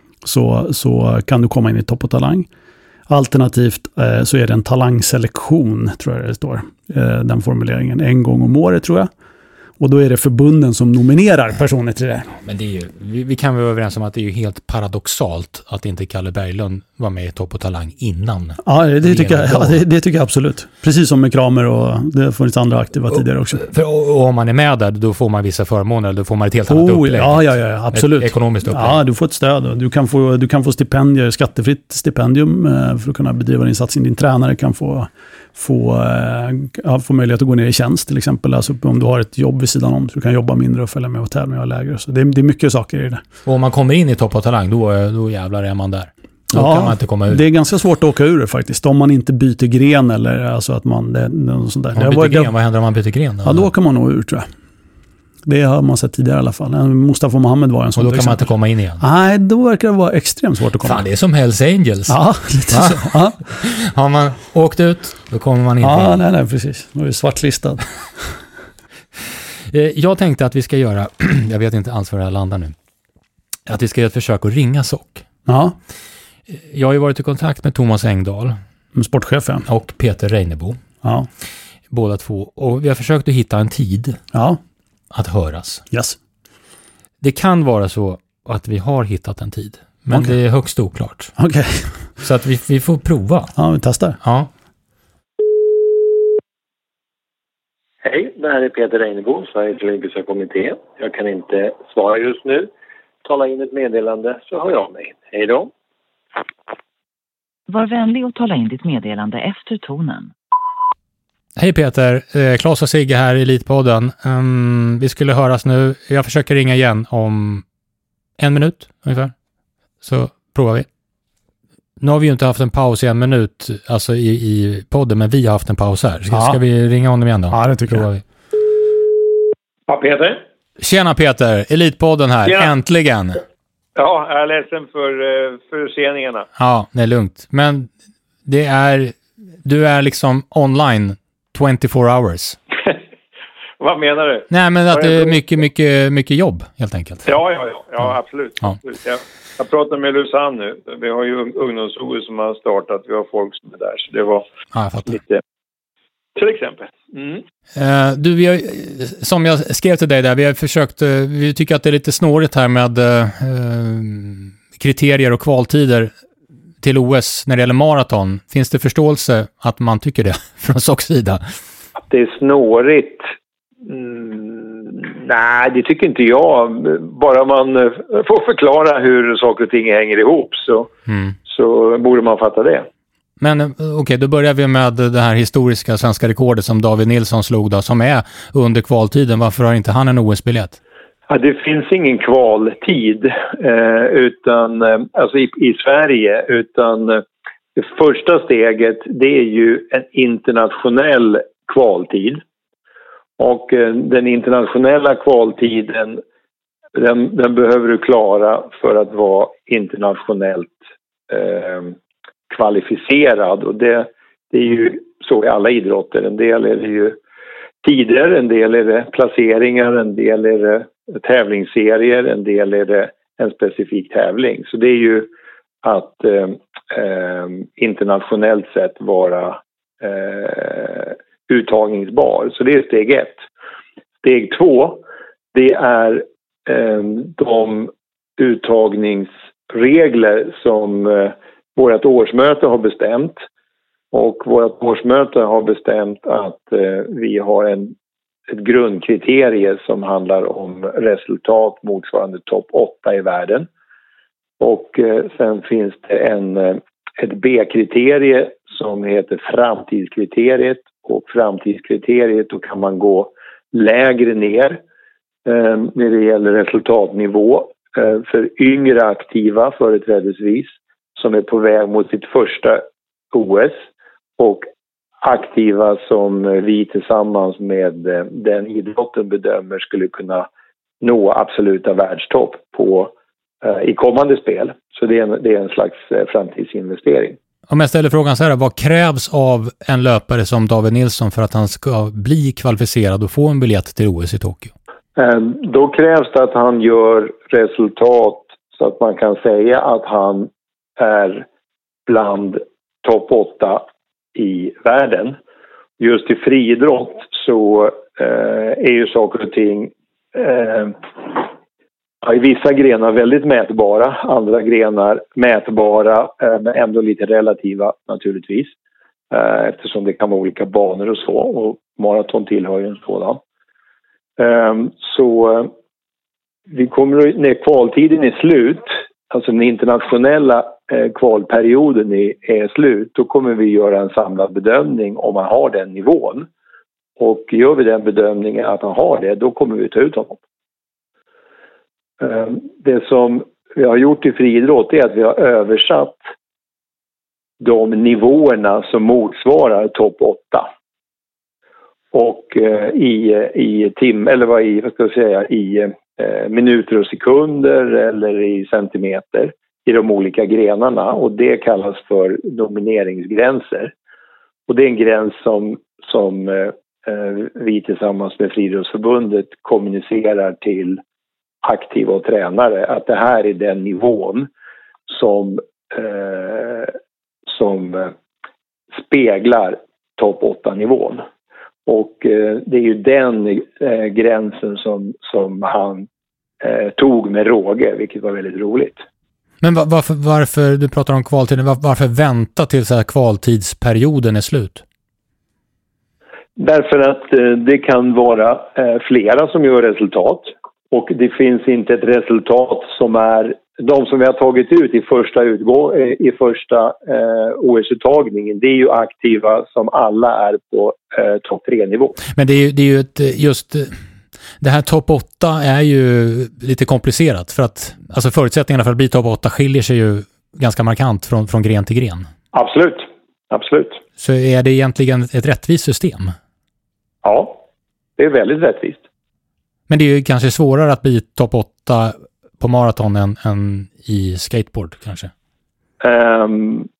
så, så kan du komma in i Topp på talang. Alternativt eh, så är det en talangselektion, tror jag det står. Eh, den formuleringen. En gång om året, tror jag. Och då är det förbunden som nominerar personer till det. Men det är ju, vi, vi kan vara överens om att det är ju helt paradoxalt att inte Kalle Berglund var med i Topp på talang innan. Ja, det, det, tycker, jag, ja det, det tycker jag absolut. Precis som med Kramer och det har funnits andra aktiva och, tidigare också. För, och, och om man är med där, då får man vissa förmåner, då får man ett helt annat oh, upplägg. Ja, ja, ja, absolut. Ett ekonomiskt upplägg. Ja, du får ett stöd. Du kan få, du kan få stipendier, skattefritt stipendium för att kunna bedriva din insats. Din tränare kan få Få, ja, få möjlighet att gå ner i tjänst till exempel. Alltså om du har ett jobb vid sidan om så du kan jobba mindre och följa med och tävla med lägre. Så det, det är mycket saker i det. Och om man kommer in i Topp på talang, då, då jävlar är man där. Då ja, kan man inte komma ur. Det är ganska svårt att åka ur det faktiskt. Om man inte byter gren eller alltså att man... Det, det, sånt där. Om man byter gren, vad händer om man byter gren? Ja, då åker man nog ur, tror jag. Det har man sett tidigare i alla fall. Mustafa Mohammed var en sån. Och då kan man inte komma in igen? Nej, då verkar det vara extremt svårt att komma. Fan, det är som Hells Angels. Ja, lite ja. så. Ja. Har man åkt ut, då kommer man inte ja, in. Nej, nej, precis. Då är det svartlistad. Jag tänkte att vi ska göra, jag vet inte alls var det här landar nu. att vi ska göra ett försök att ringa Sock. Ja. Jag har ju varit i kontakt med Thomas Engdahl. Sportchefen. Och Peter Reinebo. Ja. Båda två. Och vi har försökt att hitta en tid ja. att höras. Yes. Det kan vara så att vi har hittat en tid. Men okay. det är högst oklart. Okej. Okay. Så att vi, vi får prova. Ja, vi testar. Ja. Hej, det här är Peter Reinebo, Sveriges olympiska kommitté. Jag kan inte svara just nu. Tala in ett meddelande så hör jag av mig. Hej då. Var vänlig och tala in ditt meddelande efter tonen. Hej Peter, eh, Claes och Sigge här i Elitpodden. Um, vi skulle höras nu. Jag försöker ringa igen om en minut ungefär. Så provar vi. Nu har vi ju inte haft en paus i en minut alltså i, i podden, men vi har haft en paus här. Ska, ja. ska vi ringa honom igen då? Ja, det tycker provar jag. Vi. Ja, Peter. Tjena Peter, Elitpodden här. Tjena. Äntligen. Ja, jag är ledsen för förseningarna. Ja, det är lugnt. Men det är, du är liksom online twenty-four hours. Vad menar du? Nej, men att det är mycket, mycket, mycket jobb helt enkelt. Ja, ja, ja, ja absolut. Ja. absolut. Jag, jag pratar med Lausanne nu. Vi har ju ungdoms-O S som har startat. Vi har folk som är där. Så det var ja, jag lite... Till exempel. Mm. Uh, du, vi har, som jag skrev till dig där, vi har försökt, uh, vi tycker att det är lite snårigt här med uh, kriterier och kvaltider till O S när det gäller maraton. Finns det förståelse att man tycker det från Socks sida? Att det är snårigt? Mm, nej, det tycker inte jag. Bara man får förklara hur saker och ting hänger ihop så, mm. så borde man fatta det. Men okej, okay, då börjar vi med det här historiska svenska rekordet som David Nilsson slog då, som är under kvaltiden. Varför har inte han en O S-biljett? Ja, det finns ingen kvaltid eh, utan, eh, alltså i, i Sverige, utan eh, det första steget det är ju en internationell kvaltid. Och eh, den internationella kvaltiden den, den behöver du klara för att vara internationellt eh, kvalificerad. Och det, det är ju så i alla idrotter. En del är det ju tider, en del är det placeringar, en del är det tävlingsserier, en del är det en specifik tävling. Så det är ju att eh, eh, internationellt sett vara eh, uttagningsbar. Så det är steg ett. Steg två, det är eh, de uttagningsregler som eh, vårt årsmöte har bestämt. Och vårt årsmöte har bestämt att eh, vi har en, ett grundkriterie som handlar om resultat motsvarande topp åtta i världen. Och eh, sen finns det en, ett B-kriterie som heter framtidskriteriet. Och framtidskriteriet, då kan man gå lägre ner eh, när det gäller resultatnivå eh, för yngre aktiva företrädesvis som är på väg mot sitt första O S och aktiva som vi tillsammans med eh, den idrotten bedömer skulle kunna nå absoluta världstopp på, eh, i kommande spel. Så det är en, det är en slags eh, framtidsinvestering. Om jag ställer frågan så här, vad krävs av en löpare som David Nilsson för att han ska bli kvalificerad och få en biljett till O S i Tokyo? Då krävs det att han gör resultat så att man kan säga att han är bland topp åtta i världen. Just i friidrott så eh, är ju saker och ting eh, i vissa grenar väldigt mätbara, andra grenar mätbara men ändå lite relativa naturligtvis. Eftersom det kan vara olika banor och så, och maraton tillhör ju en sådan. Så vi kommer, när kvaltiden är slut, alltså den internationella kvalperioden är slut, då kommer vi göra en samlad bedömning om man har den nivån. Och gör vi den bedömningen att han har det, då kommer vi ta ut honom. Det som vi har gjort i friidrott är att vi har översatt de nivåerna som motsvarar topp åtta. Och i, i tim eller vad i vad ska jag säga i eh, minuter och sekunder eller i centimeter i de olika grenarna, och det kallas för nomineringsgränser. Och det är en gräns som som eh, vi tillsammans med Friidrottsförbundet kommunicerar till aktiva och tränare att det här är den nivån som, eh, som eh, speglar topp åtta nivån. Och eh, det är ju den eh, gränsen som, som han eh, tog med råge, vilket var väldigt roligt. Men var, varför, varför, du pratar om kvaltiden, var, varför vänta till så här kvaltidsperioden är slut? Därför att eh, det kan vara eh, flera som gör resultat. Och det finns inte ett resultat som är de som vi har tagit ut i första, utgå, i första eh, O S-uttagningen. Det är ju aktiva som alla är på eh, topp tre-nivå. Men det är ju, det är ju ett, just det här topp åtta är ju lite komplicerat för att alltså förutsättningarna för att bli topp åtta skiljer sig ju ganska markant från, från gren till gren. Absolut, absolut. Så är det egentligen ett rättvist system? Ja, det är väldigt rättvist. Men det är ju kanske svårare att bli topp åtta på maraton än, än i skateboard kanske? Um,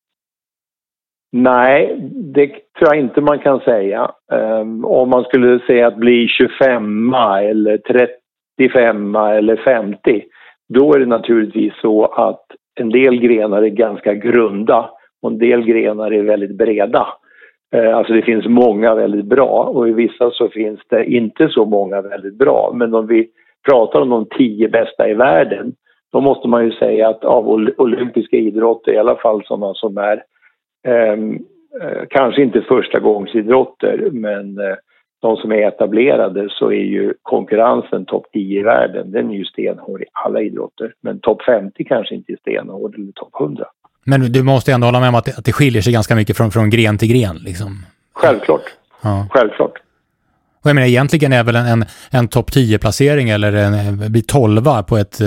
nej, det tror jag inte man kan säga. Um, om man skulle säga att bli tjugofem eller trettiofem eller femtio, då är det naturligtvis så att en del grenar är ganska grunda och en del grenar är väldigt breda. Uh, alltså det finns många väldigt bra och i vissa så finns det inte så många väldigt bra. Men om vi pratar om de tio bästa i världen, då måste man ju säga att av olympiska idrotter, i alla fall sådana som är eh, kanske inte första gångsidrotter, men eh, de som är etablerade, så är ju konkurrensen topp tio i världen, den är ju stenhård i alla idrotter. Men topp femtio kanske inte är stenhård, eller topp hundra. Men du måste ändå hålla med om att det, att det skiljer sig ganska mycket från, från gren till gren liksom. Självklart, ja. Självklart. Och jag menar, egentligen är väl en, en, en topp tio-placering eller en, bli tolva på ett,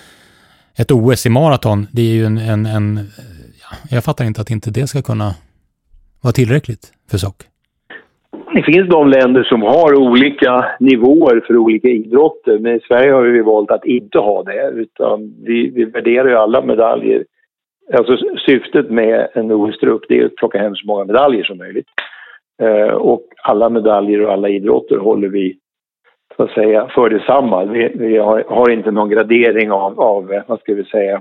ett O S i maraton. Det är ju en, en, en... Jag fattar inte att inte det ska kunna vara tillräckligt för S O C. Det finns de länder som har olika nivåer för olika idrotter. Men i Sverige har vi valt att inte ha det. Utan vi, vi värderar ju alla medaljer. Alltså syftet med en O S-trupp, det är att plocka hem så många medaljer som möjligt. Uh, och alla medaljer och alla idrotter håller vi, så att säga, för detsamma. Vi, vi har, har inte någon gradering av, av, vad ska vi säga,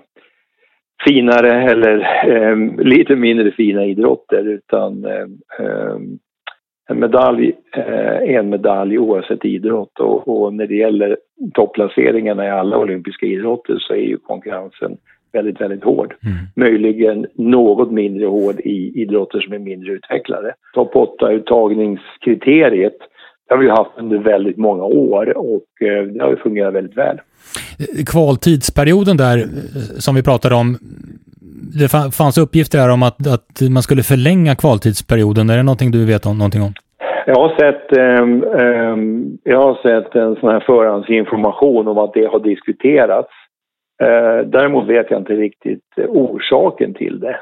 finare eller um, lite mindre fina idrotter, utan um, en medalj uh, är en medalj oavsett idrott. Och, och när det gäller topplaceringarna i alla olympiska idrotter så är ju konkurrensen väldigt, väldigt hård. Mm. Möjligen något mindre hård i idrotter som är mindre utvecklade. Topp åtta-uttagningskriteriet har vi haft under väldigt många år och det har ju fungerat väldigt väl. Kvaltidsperioden där som vi pratade om, det fanns uppgifter här om att, att man skulle förlänga kvaltidsperioden. Är det någonting du vet om, någonting om? Jag har sett, um, um, jag har sett en sån här förhandsinformation om att det har diskuterats. Uh, däremot vet jag inte riktigt orsaken till det.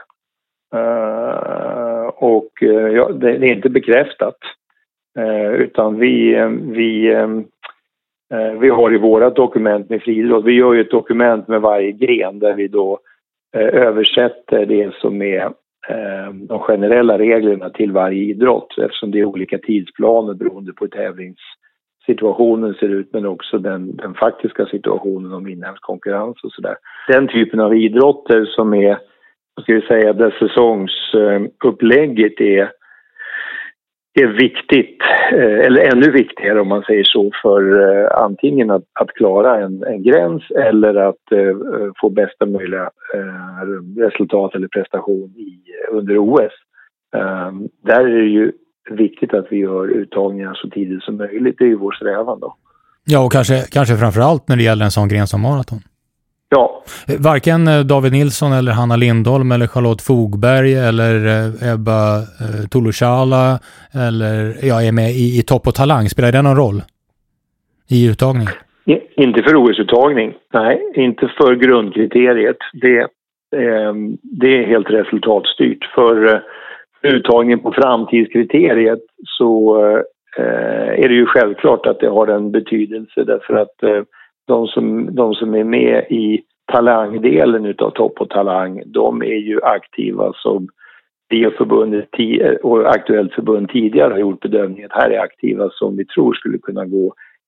Uh, och uh, ja, det är inte bekräftat. Uh, utan vi, vi, um, uh, vi har i våra dokument med friidrott, vi gör ju ett dokument med varje gren där vi då uh, översätter det som är uh, de generella reglerna till varje idrott, eftersom det är olika tidsplaner beroende på tävlings situationen ser ut, men också den, den faktiska situationen om inhemsk konkurrens och sådär. Den typen av idrotter som är, vad ska vi säga, där säsongsupplägget är, är viktigt, eller ännu viktigare om man säger så, för antingen att, att klara en, en gräns eller att uh, få bästa möjliga uh, resultat eller prestation i, under O S. Uh, där är det ju viktigt att vi gör uttagningar så tidigt som möjligt. Det är ju vår strävan då. Ja, och kanske, kanske framförallt när det gäller en sån gren som maraton. Ja. Varken David Nilsson eller Hanna Lindholm eller Charlotte Fogberg eller Ebba eh, Tulushala eller ja, är med i, i Topp och Talang. Spelar det någon roll i uttagningen? I, inte för O S-uttagning. Nej, inte för grundkriteriet. Det, eh, det är helt resultatstyrt. För eh, uttagningen på framtidskriteriet så eh, är det ju självklart att det har en betydelse, därför att eh, de, som, de som är med i talangdelen utav Topp och Talang, de är ju aktiva som vi och förbundet och Aktuellt förbund tidigare har gjort bedömningen att här är aktiva som vi tror skulle kunna gå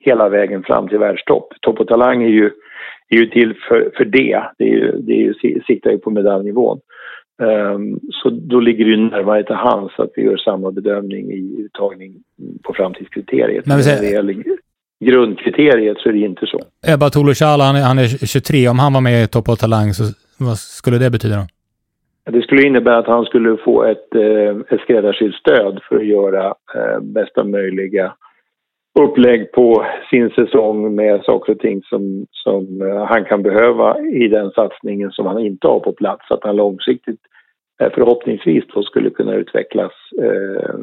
hela vägen fram till världstopp. Topp och talang är ju, är ju till för, för det. Det, är ju, det är ju, siktar ju på medaljnivån. Um, så då ligger det ju närmare till hands att vi gör samma bedömning i uttagning på framtidskriteriet. Men när det gäller grundkriteriet så är det inte så. Ebba Tolochala, han är, han är tjugotre. Om han var med i Topp och talang, så vad skulle det betyda då? Det skulle innebära att han skulle få ett, ett skräddarsytt stöd för att göra eh, bästa möjliga upplägg på sin säsong med saker och ting som, som eh, han kan behöva i den satsningen som han inte har på plats. Att han långsiktigt eh, förhoppningsvis då skulle kunna utvecklas eh,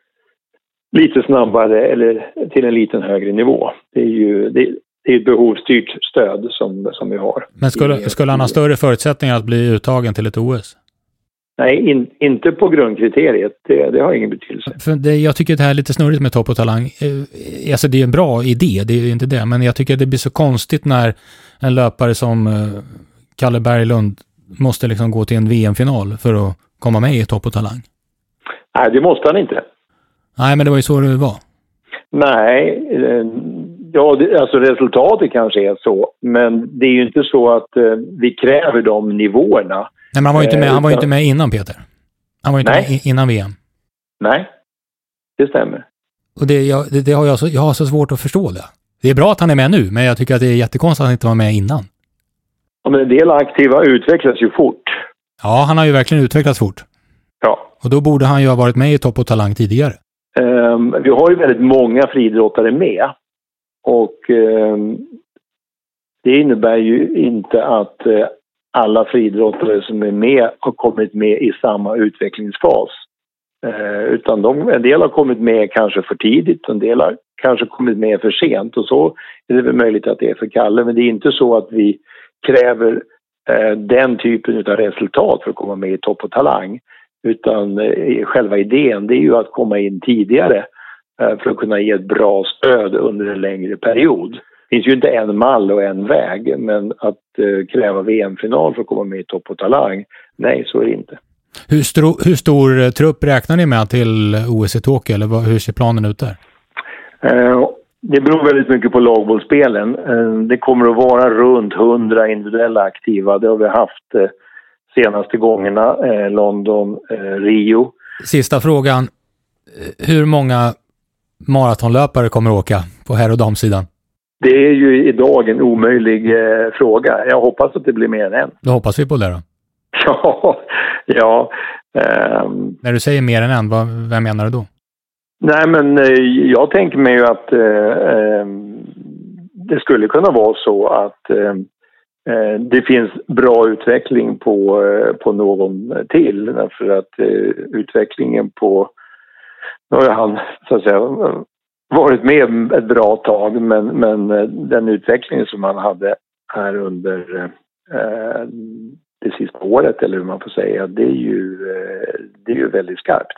lite snabbare eller till en liten högre nivå. Det är ju det, det är ett behovsstyrt stöd som, som vi har. Men skulle, skulle han ha större förutsättningar att bli uttagen till ett O S? Nej, in, inte på grundkriteriet. Det, det har ingen betydelse. För det, jag tycker det här är lite snurrigt med Topp och talang. Eh, alltså det är en bra idé, det är inte det. Men jag tycker det blir så konstigt när en löpare som eh, Kalle Berglund måste liksom gå till en V M-final för att komma med i Topp och talang. Nej, det måste han inte. Nej, men det var ju så det var. Nej, eh, ja, det, alltså resultatet kanske är så. Men det är ju inte så att eh, vi kräver de nivåerna. Nej, men han var ju inte med, han var ju inte med innan, Peter. Han var ju inte Nej. med innan V M. Nej, det stämmer. Och det, jag, det, det har jag, så, jag har så svårt att förstå det. Det är bra att han är med nu, men jag tycker att det är jättekonstigt att han inte var med innan. Ja, men en del aktiva utvecklas ju fort. Ja, han har ju verkligen utvecklats fort. Ja. Och då borde han ju ha varit med i Topp och talang tidigare. Um, vi har ju väldigt många friidrottare med. Och um, det innebär ju inte att uh, alla friidrottare som är med har kommit med i samma utvecklingsfas. Uh, utan de, en del har kommit med kanske för tidigt, en del har kanske kommit med för sent. Och så är det väl möjligt att det är för Kalle. Men det är inte så att vi kräver uh, den typen av resultat för att komma med i Topp och talang. Utan uh, själva idén, det är ju att komma in tidigare uh, för att kunna ge ett bra stöd under en längre period. Det finns ju inte en mall och en väg, men att uh, kräva V M-final för att komma med i Topp och talang, nej, så är det inte. Hur, stro, hur stor trupp räknar ni med till O S i Tokyo, eller vad, hur ser planen ut där? Uh, det beror väldigt mycket på lagbollspelen. Uh, det kommer att vara runt hundra individuella aktiva. Det har vi haft uh, senaste gångerna, uh, London, uh, Rio. Sista frågan. Hur många maratonlöpare kommer att åka på herr- och damsidan? Det är ju idag en omöjlig uh, fråga. Jag hoppas att det blir mer än en. Då hoppas vi på det då. Ja, ja. Um, När du säger mer än en, vad, vem menar du då? Nej, men eh, jag tänker mig ju att eh, det skulle kunna vara så att eh, det finns bra utveckling på, eh, på någon till. Därför att eh, utvecklingen på, nu har han så att säga varit med ett bra tag, men, men den utvecklingen som han hade här under eh, det sista året, eller hur man får säga, det är ju, det är ju väldigt skarpt.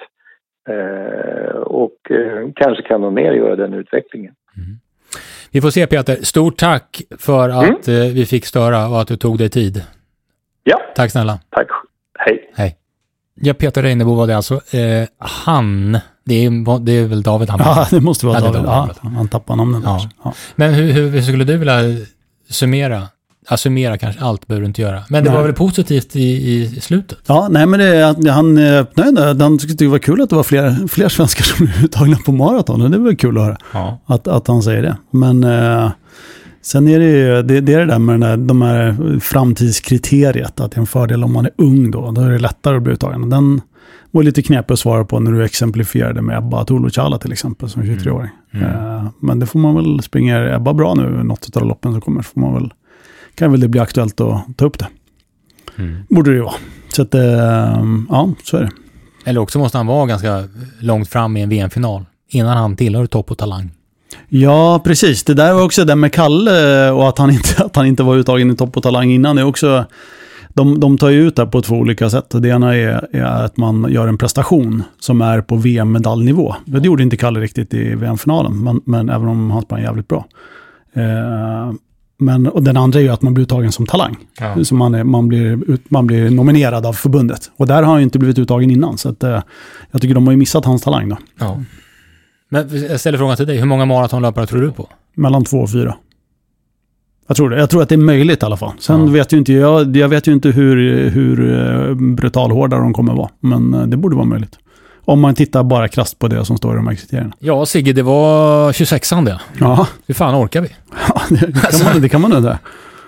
Eh, och eh, kanske kan någon mer göra den utvecklingen. Mm. Vi får se, Peter. Stort tack för att mm. eh, vi fick störa och att du tog dig tid. Ja. Tack snälla. Tack. Hej. Hej. Ja, Peter Reinebo var det alltså. Eh, han, det är, det är väl David han. Ja, det måste vara ja, David. David. Ja, han tappar namnen. Ja. Ja. Men hur, hur skulle du vilja summera? Ja, summera kanske allt behöver du inte göra. Men det nej. var väl positivt i, i slutet? Ja, nej men det, han öppnade, han tyckte det var kul att det var fler, fler svenskar som är uttagna på maraton. Det var kul att höra ja. att, att han säger det. Men eh, sen är det ju det, det, är det där med den där, de här framtidskriteriet, att det är en fördel om man är ung då. Då är det lättare att bli uttagen. Den var lite knepig att svara på när du exemplifierade med Ebba Tolochala till exempel som tjugotre-åring. Mm. Mm. Eh, men det får man väl springa Ebba bra nu, något av loppen som kommer, så får man väl kan väl det bli aktuellt att ta upp det. Mm. Borde det ju vara. Så att, ja, så är det. Eller också måste han vara ganska långt fram i en V M-final innan han tillhör Topp och talang. Ja, precis. Det där var också det med Kalle och att han inte, att han inte var uttagen i Topp och talang innan. Det är också, de, de tar ju ut det på två olika sätt. Det ena är, är att man gör en prestation som är på V M-medaljnivå. Det gjorde inte Kalle riktigt i V M-finalen, men, men även om han sprang jävligt bra. Eh, Men, och den andra är ju att man blir uttagen som talang. Ja. Så man, är, man, blir, man blir nominerad av förbundet. Och där har han ju inte blivit uttagen innan. Så att, eh, jag tycker de har ju missat hans talang då. Ja. Men jag ställer frågan till dig. Hur många maratonlöpare tror du på? Mellan två och fyra. Jag tror det. Jag tror att det är möjligt i alla fall. Sen Ja. vet ju inte jag, jag vet ju inte hur, hur brutalhårda de kommer vara. Men det borde vara möjligt. Om man tittar bara krasst på det som står i de här kriterierna. Ja, Sigge, det var tjugosexan det. Ja. Hur fan orkar vi? Ja, det kan man, det kan man undra.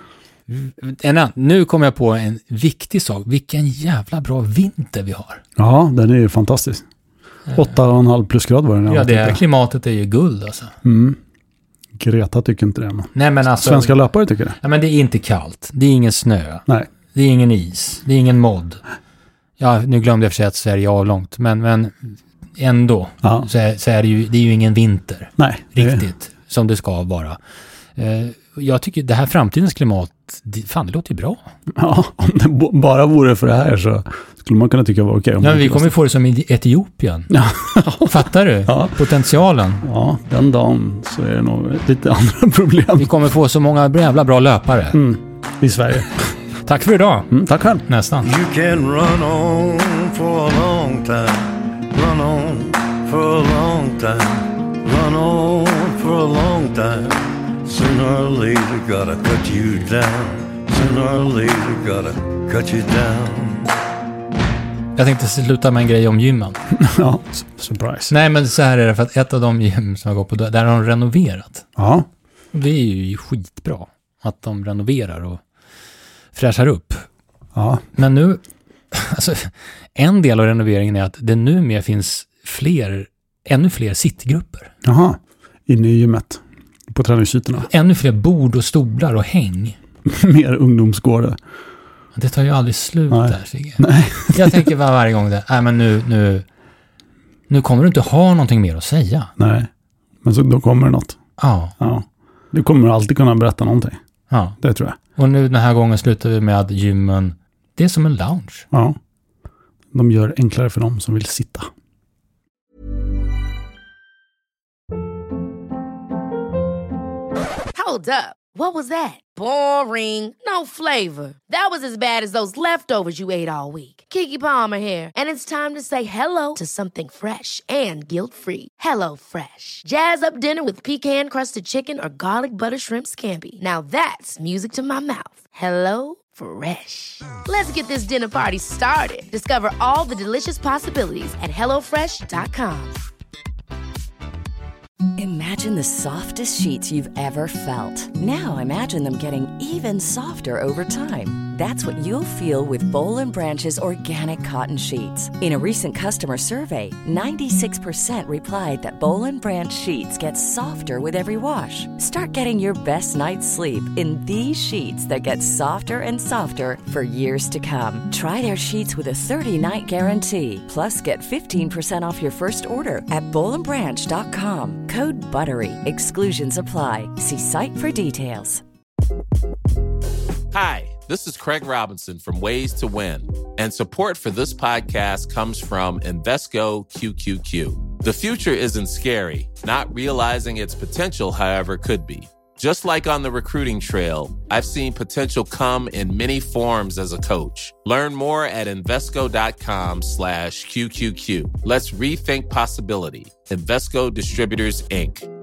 En, nu kommer jag på en viktig sak. Vilken jävla bra vinter vi har. Ja, den är ju fantastisk. Åtta och en halv plusgrad var den. Ja, det här klimatet är ju guld alltså. Mm. Greta tycker inte det. Men. Nej, men alltså, Svenska löpare tycker det. Ja, men det är inte kallt. Det är ingen snö. Nej. Det är ingen is. Det är ingen modd. Ja, nu glömde jag för sig att Sverige är avlångt. Men, men ändå Ja. så, är, så är det ju, det är ju ingen vinter. Nej. Riktigt. Som det ska vara. Eh, jag tycker det här framtidens klimat, det, fan det låter ju bra. Ja, om det bo- bara vore för det här så skulle man kunna tycka var okej. Ja, men vi kommer ju få det som i Etiopien. Ja. Fattar du? Ja. Potentialen. Ja, den dagen så är det nog lite andra problem. Vi kommer få så många jävla bra löpare. Mm. I Sverige. Tack för idag. Mm, tack själv. Nästan. You can run on for a long time, run on for a long time, run on for a long time. Sooner or later gotta cut you down, sooner or later gotta cut you down. Jag tänkte sluta med en grej om gymmen. Ja, surprise. Nej, men så här är det, för att ett av de gym som jag går på, där har de renoverat. Ja. Och det är ju skitbra att de renoverar och fräschar upp. Ja. Men nu, alltså, en del av renoveringen är att det numera finns fler, ännu fler sittgrupper. Jaha. Inne i gymmet. På träningsytorna. Ännu fler bord och stolar och häng. Mer ungdomsgårdar. Det tar ju aldrig slut Nej. där, Sigge. Nej. Jag tänker var, varje gång det, nej men nu, nu, nu kommer du inte ha någonting mer att säga. Nej. Men så då kommer det något. Ja. Ja. Du kommer alltid kunna berätta någonting. Ja. Det tror jag. Och nu den här gången slutar vi med att gymmen, det är som en lounge. Ja. De gör enklare för dem som vill sitta. Hold up. What was that? Boring. No flavor. That was as bad as those leftovers you ate all week. Keke Palmer here, and it's time to say hello to something fresh and guilt-free. Hello Fresh. Jazz up dinner with pecan-crusted chicken or garlic butter shrimp scampi. Now that's music to my mouth. Hello Fresh. Let's get this dinner party started. Discover all the delicious possibilities at hello fresh dot com. Imagine the softest sheets you've ever felt. Now imagine them getting even softer over time. That's what you'll feel with Boll and Branch's organic cotton sheets. In a recent customer survey, ninety-six percent replied that Boll and Branch sheets get softer with every wash. Start getting your best night's sleep in these sheets that get softer and softer for years to come. Try their sheets with a thirty-night guarantee. Plus, get fifteen percent off your first order at boll and branch dot com. Code BUTTERY. Exclusions apply. See site for details. Hi, this is Craig Robinson from Ways to Win, and support for this podcast comes from Invesco Q Q Q. The future isn't scary. Not realizing its potential, however, could be. Just like on the recruiting trail, I've seen potential come in many forms as a coach. Learn more at Invesco.com slash QQQ. Let's rethink possibility. Invesco Distributors, Incorporated.